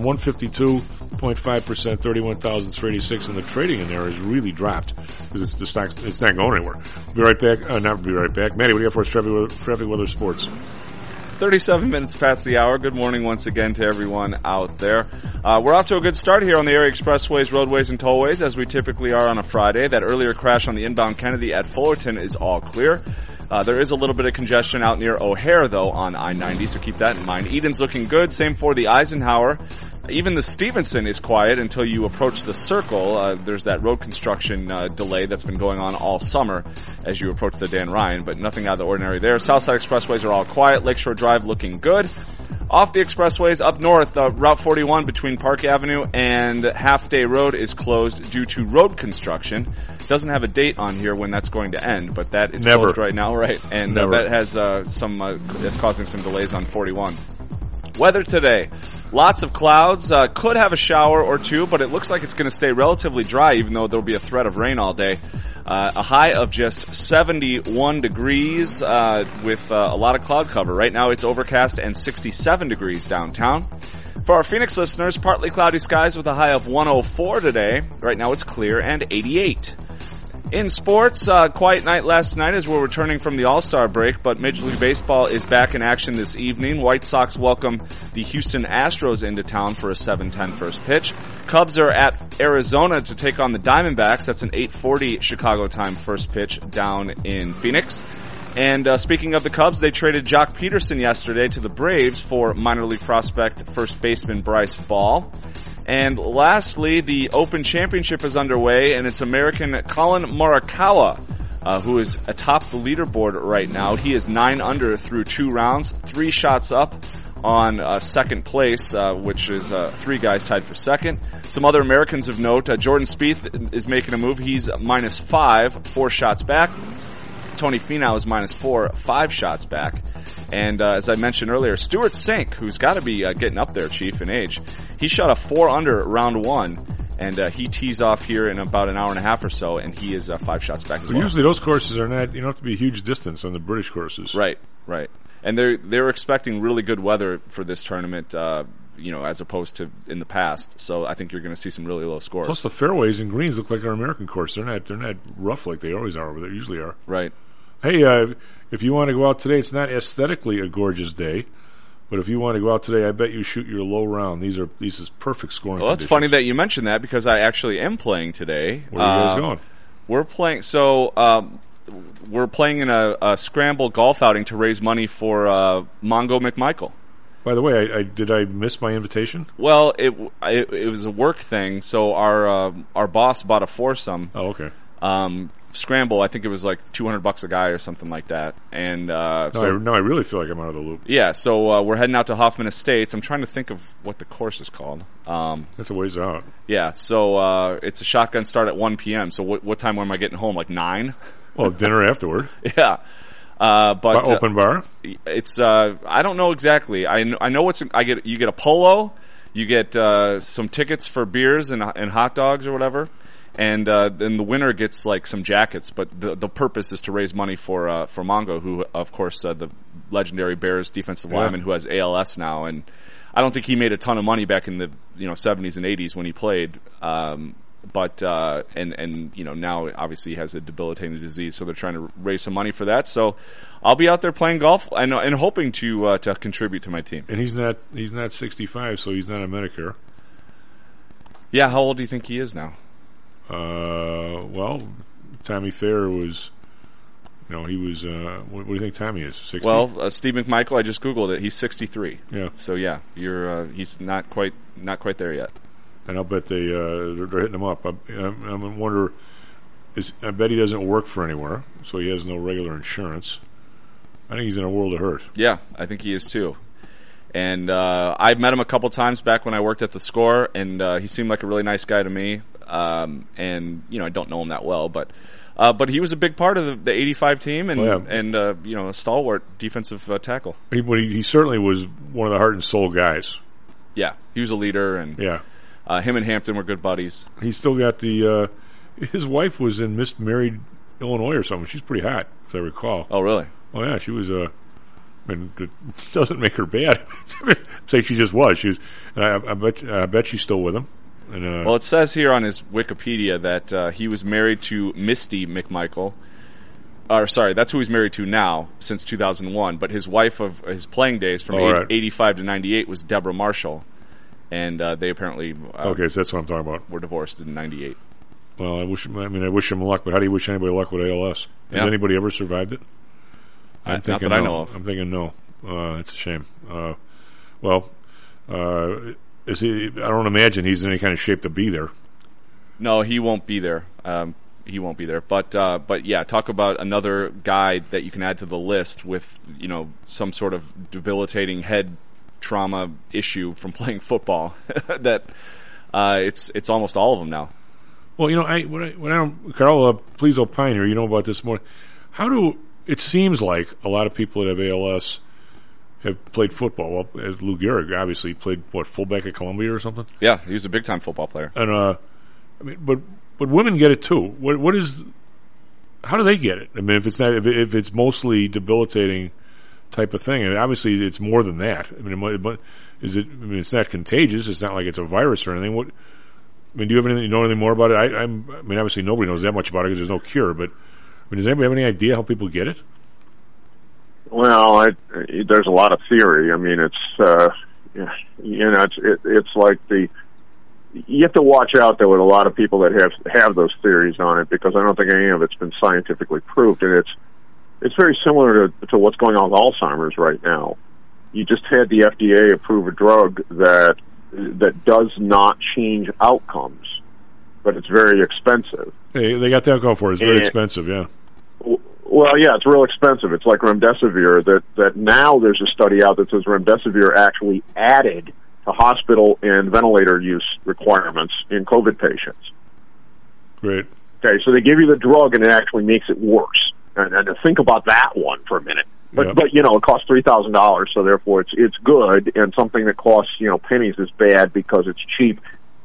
152.5%, 31,386. And the trading in there has really dropped because it's not going anywhere. Be right back. Not be right back. Matty, what do you have for us? Traffic, weather, sports. 37 minutes past the hour. Good morning once again to everyone out there. We're off to a good start here on the area expressways, roadways, and tollways, as we typically are on a Friday. That earlier crash on the inbound Kennedy at Fullerton is all clear. There is a little bit of congestion out near O'Hare, though, on I-90, so keep that in mind. Eden's looking good. Same for the Eisenhower. Even the Stevenson is quiet until you approach the Circle. There's that road construction delay that's been going on all summer as you approach the Dan Ryan, but nothing out of the ordinary there. Southside expressways are all quiet. Lakeshore Drive looking good. Off the expressways up north, Route 41 between Park Avenue and Half Day Road is closed due to road construction. Doesn't have a date on here when that's going to end, but that is closed right now, right? And that has that's causing some delays on 41. Weather today. Lots of clouds. Could have a shower or two, but it looks like it's going to stay relatively dry, even though there'll be a threat of rain all day. A high of just 71 degrees with a lot of cloud cover. Right now it's overcast and 67 degrees downtown. For our Phoenix listeners, partly cloudy skies with a high of 104 today. Right now it's clear and 88. In sports, quiet night last night as we're returning from the All-Star break, but Major League Baseball is back in action this evening. White Sox welcome the Houston Astros into town for a 7:10 first pitch. Cubs are at Arizona to take on the Diamondbacks. That's an 8:40 Chicago time first pitch down in Phoenix. And speaking of the Cubs, they traded Jock Peterson yesterday to the Braves for minor league prospect first baseman Bryce Ball. And lastly, the Open Championship is underway, and it's American Colin Morikawa, who is atop the leaderboard right now. He is 9 under through 2 rounds, 3 shots up on second place, which is 3 guys tied for second. Some other Americans of note, Jordan Spieth is making a move. He's -5, 4 shots back. Tony Finau is -4, 5 shots back. And as I mentioned earlier, Stuart Sink, who's got to be getting up there, Chief, in age, he shot a 4 under round 1, and he tees off here in about an hour and a half or so, and he is 5 shots back as well. Usually those courses are not, you don't have to be a huge distance on the British courses. Right. And they're expecting really good weather for this tournament, as opposed to in the past. So I think you're going to see some really low scores. Plus the fairways and greens look like our American course. They're not rough like they always are, they usually are. Right. Hey, if you want to go out today, it's not aesthetically a gorgeous day, but if you want to go out today, I bet you shoot your low round. These is perfect scoring conditions. It's funny that you mentioned that because I actually am playing today. Where are you guys going? We're playing. So we're playing in a scramble golf outing to raise money for Mongo McMichael. By the way, did I miss my invitation? Well, it was a work thing. So our boss bought a foursome. Oh, okay. Scramble, I think it was like $200 a guy or something like that. And I really feel like I'm out of the loop. Yeah, so we're heading out to Hoffman Estates. I'm trying to think of what the course is called. That's a ways out. Yeah, so it's a shotgun start at 1 p.m. So what time am I getting home? Like 9? Well, dinner afterward. Yeah. But open bar? It's I don't know exactly. I know you get a polo, you get some tickets for beers and hot dogs or whatever. And then the winner gets like some jackets, but the purpose is to raise money for Mongo, who of course the legendary Bears defensive lineman who has ALS now, and I don't think he made a ton of money back in the 70s and 80s when he played, but now obviously he has a debilitating disease, so they're trying to raise some money for that. So I'll be out there playing golf and hoping to contribute to my team. And he's not 65, so he's not on Medicare. Yeah, how old do you think he is now? Well, Tommy Thayer was, he was, what do you think Tommy is, 60? Well, Steve McMichael, I just Googled it, he's 63. Yeah. So yeah, he's not quite there yet. And I'll bet they're hitting him up. I wonder, I bet he doesn't work for anywhere, so he has no regular insurance. I think he's in a world of hurt. Yeah, I think he is too. And I've met him a couple times back when I worked at the Score, and he seemed like a really nice guy to me. And I don't know him that well, but he was a big part of the 85 team and a stalwart defensive tackle. He certainly was one of the heart and soul guys. Yeah, he was a leader, and him and Hampton were good buddies. He's still got his wife was in Miss Married Illinois or something. She's pretty hot, as I recall. Oh, really? Oh, yeah, she was it doesn't make her bad. Say she just was. She was. I bet she's still with him. And, well, it says here on his Wikipedia that he was married to Misty McMichael. That's who he's married to now since 2001. But his wife of his playing days from 85 to 98 was Deborah Marshall, and they apparently okay, so that's what I'm talking about. Were divorced in 98. Well, I wish him luck, but how do you wish anybody luck with ALS? Has anybody ever survived it? Not that I know of. I'm thinking no. It's a shame. Is he? I don't imagine he's in any kind of shape to be there. No, he won't be there. He won't be there. But yeah, talk about another guy that you can add to the list with some sort of debilitating head trauma issue from playing football that it's almost all of them now. Well, Carl, please opine here. You know about this more. It seems like a lot of people that have ALS have played football. Well, as Lou Gehrig obviously played fullback at Columbia or something. Yeah, he was a big time football player. And but women get it too. How do they get it? I mean, if it's mostly debilitating type of thing, and obviously it's more than that. I mean, it's not contagious. It's not like it's a virus or anything. Do you have anything? You know anything more about it? I mean, obviously nobody knows that much about it because there's no cure. But does anybody have any idea how people get it? Well, there's a lot of theory. I mean, it's like you have to watch out though with a lot of people that have those theories on it, because I don't think any of it's been scientifically proved, and it's very similar to what's going on with Alzheimer's right now. You just had the FDA approve a drug that does not change outcomes, but it's very expensive. Hey, they got that going for it. It's very expensive, yeah. Well, yeah, it's real expensive. It's like remdesivir. That now there's a study out that says remdesivir actually added to hospital and ventilator use requirements in COVID patients. Great. Okay, so they give you the drug and it actually makes it worse. And to think about that one for a minute. But it costs $3,000, so therefore it's good, and something that costs pennies is bad because it's cheap.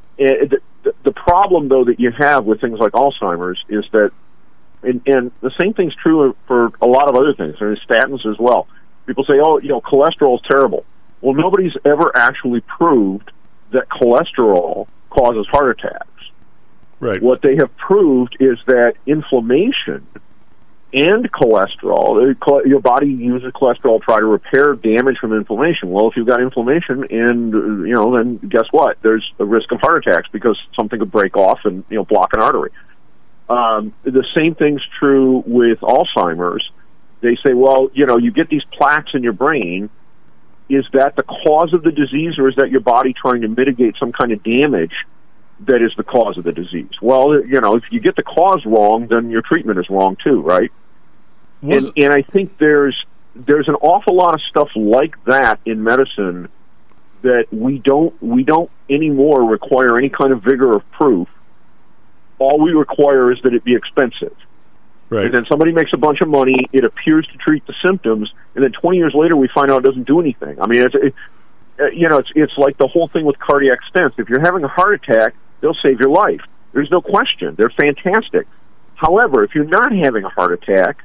The problem though that you have with things like Alzheimer's is that, and the same thing's true for a lot of other things. There's statins as well. People say, cholesterol is terrible. Well, nobody's ever actually proved that cholesterol causes heart attacks. Right. What they have proved is that inflammation and cholesterol, your body uses cholesterol to try to repair damage from inflammation. Well, if you've got inflammation and, then guess what? There's a risk of heart attacks because something could break off and, block an artery. The same thing's true with Alzheimer's. They say, well, you get these plaques in your brain. Is that the cause of the disease, or is that your body trying to mitigate some kind of damage that is the cause of the disease? Well, if you get the cause wrong, then your treatment is wrong too, right? And I think there's an awful lot of stuff like that in medicine that we don't anymore require any kind of vigor of proof. All we require is that it be expensive. Right. And then somebody makes a bunch of money, it appears to treat the symptoms, and then 20 years later we find out it doesn't do anything. I mean, it's like the whole thing with cardiac stents. If you're having a heart attack, they'll save your life. There's no question. They're fantastic. However, if you're not having a heart attack,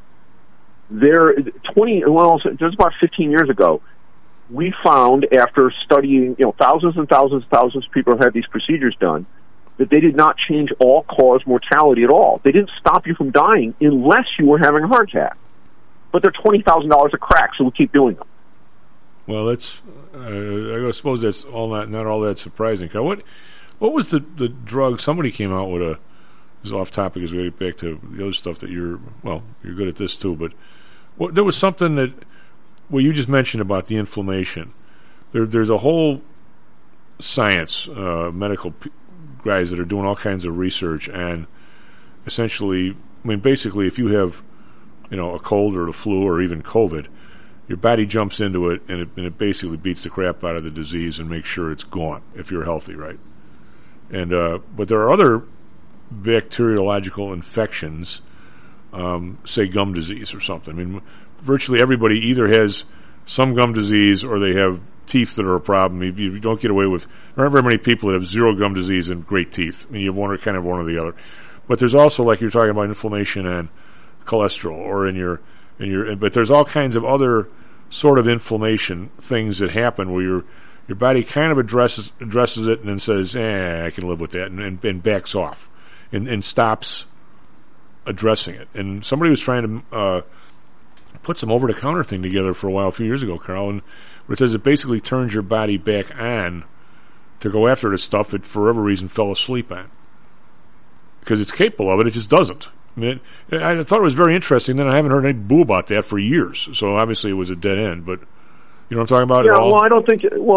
just about 15 years ago, we found, after studying, thousands and thousands and thousands of people have had these procedures done, that they did not change all-cause mortality at all. They didn't stop you from dying unless you were having a heart attack. But they're $20,000 a crack, so we keep doing them. Well, that's I suppose that's not all that surprising. What was the drug? Somebody came out with a. This is off topic as we get back to the other stuff that you're good at this too. But there was something that you just mentioned about the inflammation. There's a whole science, medical guys that are doing all kinds of research, and essentially, basically, if you have a cold or the flu or even COVID, your body jumps into it and it basically beats the crap out of the disease and makes sure it's gone if you're healthy, right? And but there are other bacteriological infections, say gum disease or something. Virtually everybody either has some gum disease or they have teeth that are a problem. You don't get away with. There aren't very many people that have zero gum disease and great teeth. You have one or the other. But there's also, like you're talking about, inflammation and cholesterol, or but there's all kinds of other sort of inflammation things that happen where your body kind of addresses it and then says, I can live with that, and backs off and stops addressing it. And somebody was trying to put some over-the-counter thing together for a few years ago, Carl, and it says it basically turns your body back on to go after this stuff that for whatever reason fell asleep on. Because it's capable of it just doesn't. I thought it was very interesting. Then I haven't heard any boo about that for years. So obviously it was a dead end. But you know what I'm talking about? Yeah, well, I don't think. Well,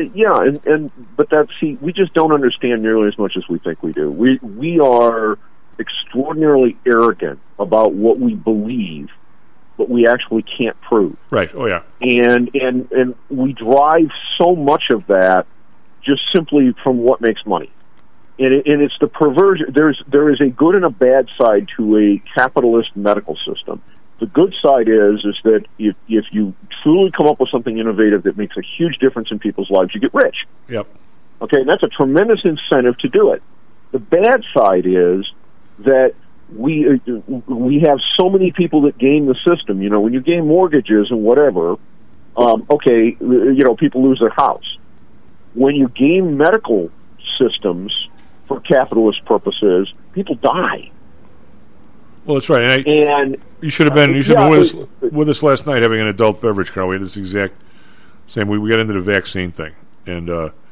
we just don't understand nearly as much as we think we do. We are extraordinarily arrogant about what we believe but we actually can't prove. Right. Oh, yeah. And we drive so much of that just simply from what makes money. And it's the perversion. There is a good and a bad side to a capitalist medical system. The good side is that if you truly come up with something innovative that makes a huge difference in people's lives, you get rich. Yep. Okay, and that's a tremendous incentive to do it. The bad side is that we have so many people that game the system. You know, when you game mortgages and whatever, people lose their house. When you game medical systems for capitalist purposes, people die. Well, that's right. And you should have been with us last night having an adult beverage, Carl. We had this exact same. We got into the vaccine thing, and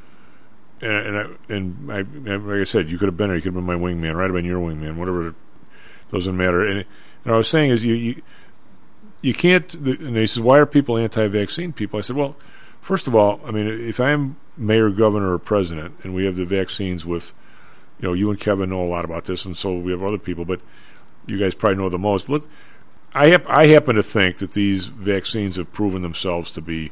like I said, you could have been there. You could have been my wingman, right? I've been your wingman, whatever. It doesn't matter. And I was saying is you can't. And they said, why are people anti-vaccine people? I said, well, first of all, I mean, if I'm mayor, governor, or president, and we have the vaccines with, you and Kevin know a lot about this, and so we have other people, but you guys probably know the most. But I happen to think that these vaccines have proven themselves to be,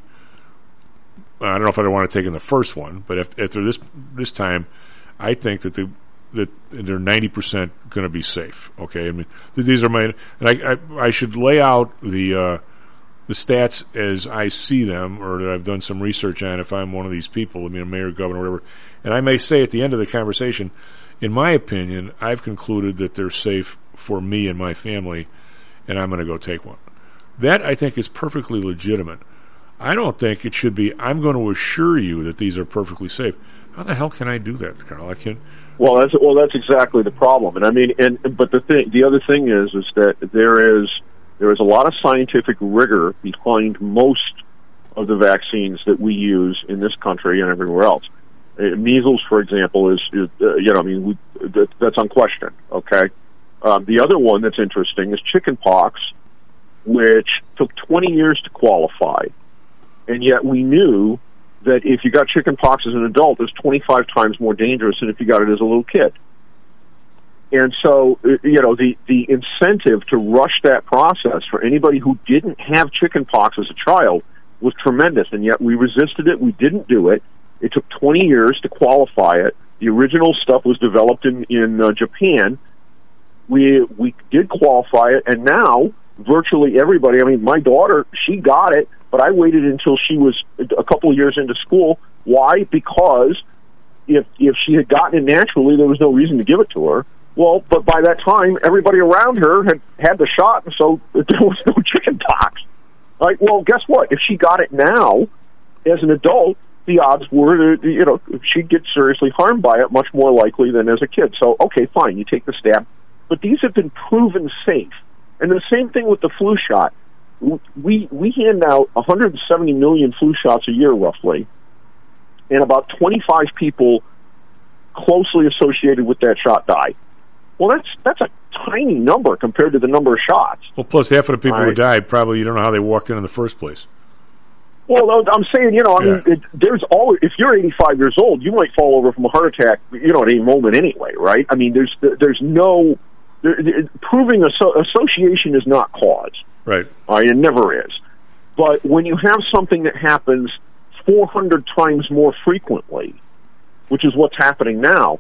I don't know if I want to take in the first one, but after this time, I think that they're 90% going to be safe. Okay, I mean, these are my, and I should lay out the stats as I see them, or that I've done some research on. If I'm one of these people, I mean, a mayor, governor, whatever, and I may say at the end of the conversation, in my opinion, I've concluded that they're safe for me and my family, and I'm going to go take one. That, I think, is perfectly legitimate. I don't think it should be, I'm going to assure you that these are perfectly safe. How the hell can I do that, Carl? I can't. Well, that's exactly the problem. And I mean, but the other thing is that there is a lot of scientific rigor behind most of the vaccines that we use in this country and everywhere else. Measles, for example, that's unquestioned. Okay. The other one that's interesting is chickenpox, which took 20 years to qualify, and yet we knew that if you got chickenpox as an adult, it's 25 times more dangerous than if you got it as a little kid. And so, the incentive to rush that process for anybody who didn't have chickenpox as a child was tremendous, and yet we resisted it. We didn't do it. It took 20 years to qualify it. The original stuff was developed in Japan. We did qualify it, and now virtually everybody, I mean, my daughter, she got it, but I waited until she was a couple of years into school. Why? Because if she had gotten it naturally, there was no reason to give it to her. Well, but by that time, everybody around her had the shot, and so there was no chicken pox. Right? Well, guess what? If she got it now, as an adult, the odds were that, she'd get seriously harmed by it much more likely than as a kid. So, okay, fine, you take the stab. But these have been proven safe. And the same thing with the flu shot. We hand out 170 million flu shots a year, roughly, and about 25 people closely associated with that shot die. Well, that's a tiny number compared to the number of shots. Well, plus half of the people who died, probably you don't know how they walked in the first place. Well, I'm saying, there's always, if you're 85 years old, you might fall over from a heart attack, at any moment anyway, right? I mean, there's no, proving association is not cause. Right. It never is. But when you have something that happens 400 times more frequently, which is what's happening now,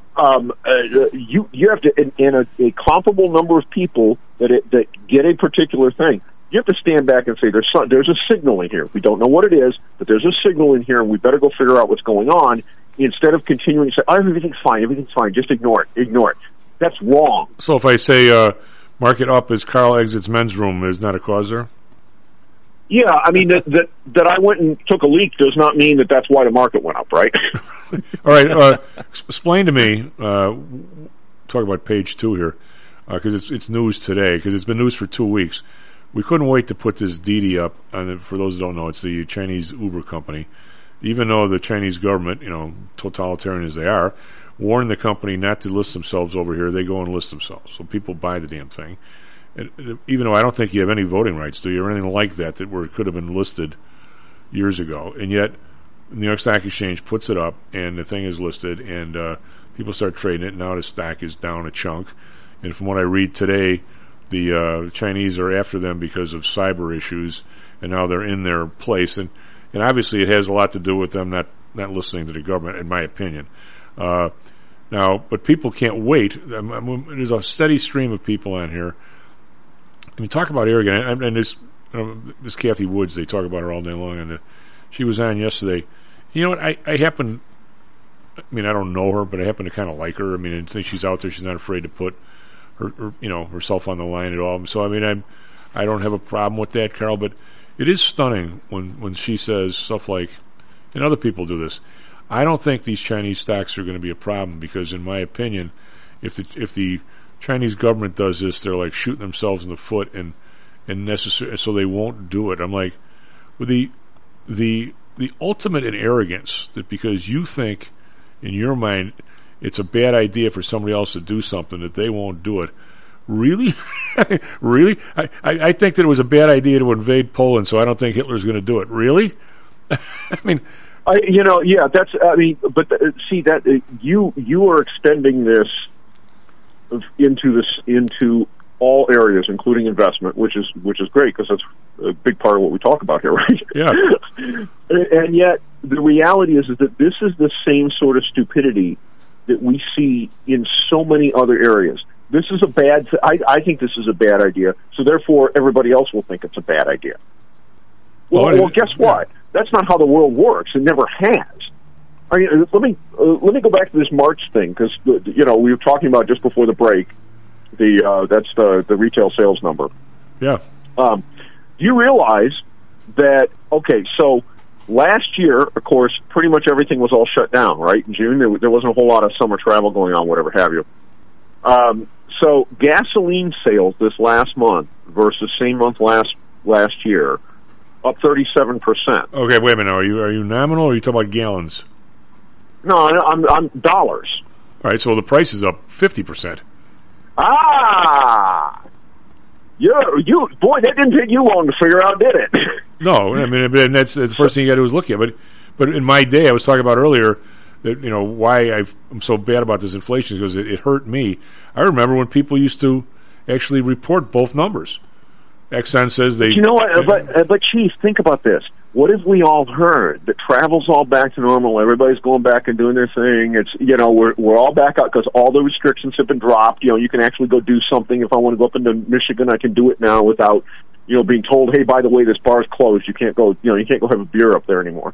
you have to, in a comparable number of people that get a particular thing, you have to stand back and say, there's a signal in here. We don't know what it is, but there's a signal in here, and we better go figure out what's going on, instead of continuing to say, everything's fine, just ignore it. That's wrong. So if I say, mark it up as Carl exits men's room, is not a cause there? Yeah, I mean, that I went and took a leak does not mean that that's why the market went up, right? All right, explain to me, talk about page 2 here, because it's news today, because it's been news for 2 weeks. We couldn't wait to put this Didi up, and for those who don't know, it's the Chinese Uber company. Even though the Chinese government, totalitarian as they are, warned the company not to list themselves over here, they go and list themselves. So people buy the damn thing. And even though I don't think you have any voting rights, do you, or anything like that where it could have been listed years ago. And yet, New York Stock Exchange puts it up, and the thing is listed, and people start trading it. Now the stock is down a chunk. And from what I read today, the Chinese are after them because of cyber issues, and now they're in their place, and obviously it has a lot to do with them not listening to the government, in my opinion. Now, but people can't wait. There's a steady stream of people on here. I mean, talk about arrogant, and this Kathy Woods, they talk about her all day long, and she was on yesterday. You know what? I don't know her, but I happen to kind of like her. I mean, I think she's out there. She's not afraid to put herself on the line at all. So, I mean, I don't have a problem with that, Carl, but it is stunning when she says stuff like, and other people do this, I don't think these Chinese stocks are going to be a problem because, in my opinion, if the Chinese government does this, they're like shooting themselves in the foot and necessary, so they won't do it. I'm like, with the ultimate in arrogance that because you think in your mind it's a bad idea for somebody else to do something that they won't do it. Really? Really? I think that it was a bad idea to invade Poland, so I don't think Hitler's going to do it. Really? I mean, see that you are extending this into all areas, including investment, which is great because that's a big part of what we talk about here, right? Yeah. And yet, the reality is that this is the same sort of stupidity that we see in so many other areas. This is I think this is a bad idea, so therefore everybody else will think it's a bad idea. Well, guess what? That's not how the world works. It never has. I mean, let me go back to this March thing because we were talking about just before the break. That's the retail sales number. Yeah. Do you realize that? Okay, so last year, of course, pretty much everything was all shut down. Right in June, there wasn't a whole lot of summer travel going on, whatever have you. So gasoline sales this last month versus same month last year, up 37%. Okay, wait a minute. Are you nominal or are you talking about gallons? No, I'm dollars. All right, so the price is up 50%. Ah, boy, that didn't take you long to figure out, did it? No, I mean that's the first thing you got to do is look at. But in my day, I was talking about earlier that why I'm so bad about this inflation is because it hurt me. I remember when people used to actually report both numbers. Exxon says they. You know what? But Chief, think about this. What have we all heard? That travel's all back to normal. Everybody's going back and doing their thing. It's we're all back out because all the restrictions have been dropped. You can actually go do something. If I want to go up into Michigan, I can do it now without being told, hey, by the way, this bar's closed. You can't go. You can't go have a beer up there anymore.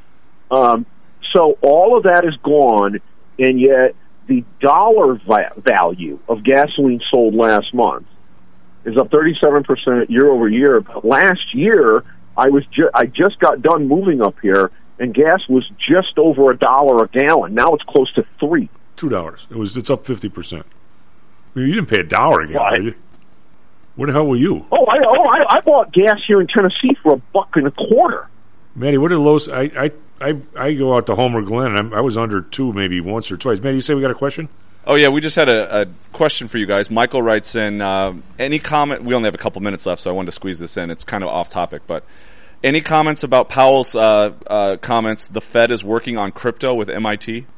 So all of that is gone, and yet the dollar value of gasoline sold last month is up 37% year over year. But last year, I just got done moving up here, and gas was just over $1 a gallon. Now it's close to $3. $2. It's up 50%. You didn't pay $1 a gallon, did you? Where the hell were you? I bought gas here in Tennessee for $1.25. Matty, what are the lowest? I go out to Homer Glen, and I was under 2 maybe once or twice. Matty, you say we got a question? Oh, yeah, we just had a question for you guys. Michael writes in, any comment, we only have a couple minutes left, so I wanted to squeeze this in. It's kind of off topic, but any comments about Powell's comments, the Fed is working on crypto with MIT?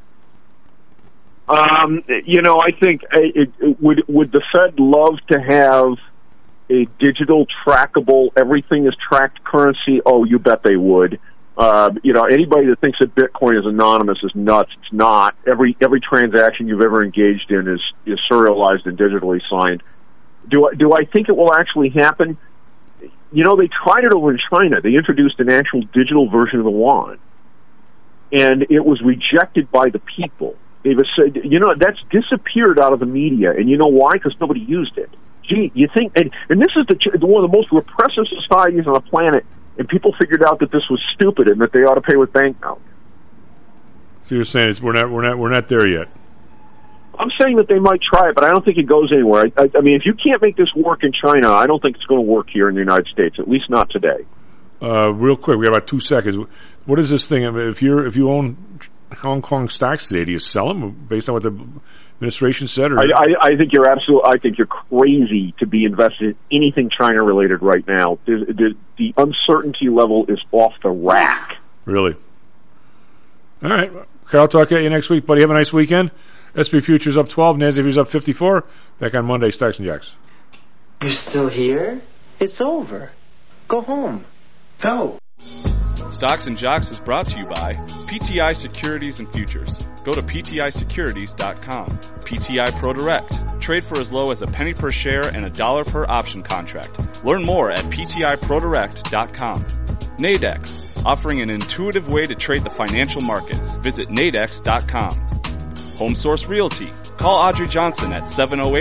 I think would the Fed love to have a digital trackable, everything is tracked currency? Oh, you bet they would. Anybody that thinks that Bitcoin is anonymous is nuts. It's not. Every transaction you've ever engaged in is serialized and digitally signed. Do I think it will actually happen? They tried it over in China. They introduced an actual digital version of the yuan, and it was rejected by the people. They've said, that's disappeared out of the media, and you know why? Because nobody used it. Gee, you think? And this is one of the most repressive societies on the planet. And people figured out that this was stupid and that they ought to pay with banknotes. So you're saying we're not there yet? I'm saying that they might try it, but I don't think it goes anywhere. I mean, if you can't make this work in China, I don't think it's going to work here in the United States. At least not today. Real quick, we got about 2 seconds. What is this thing? I mean, if you own Hong Kong stocks today, do you sell them based on what the administration said? Or? I think you're I think you're crazy to be invested in anything China related right now. The uncertainty level is off the rack. Really? All right. Okay, I'll talk to you next week, buddy. Have a nice weekend. SP Futures up 12, NASDAQ Futures up 54. Back on Monday, Stocks and Jocks. You're still here? It's over. Go home. Go. Stocks and Jocks is brought to you by PTI Securities and Futures. Go to PTIsecurities.com. PTI ProDirect. Trade for as low as a penny per share and $1 per option contract. Learn more at PTIProDirect.com. Nadex, offering an intuitive way to trade the financial markets. Visit Nadex.com. Home Source Realty. Call Audrey Johnson at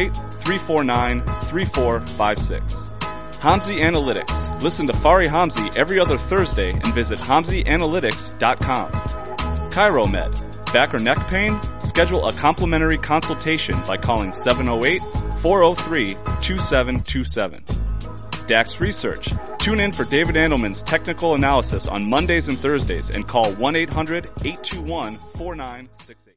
708-349-3456. Hamzy Analytics. Listen to Fari Hamzy every other Thursday and visit HamzyAnalytics.com. ChiroMed. Back or neck pain? Schedule a complimentary consultation by calling 708-403-2727. DAX Research. Tune in for David Andelman's technical analysis on Mondays and Thursdays and call 1-800-821-4968.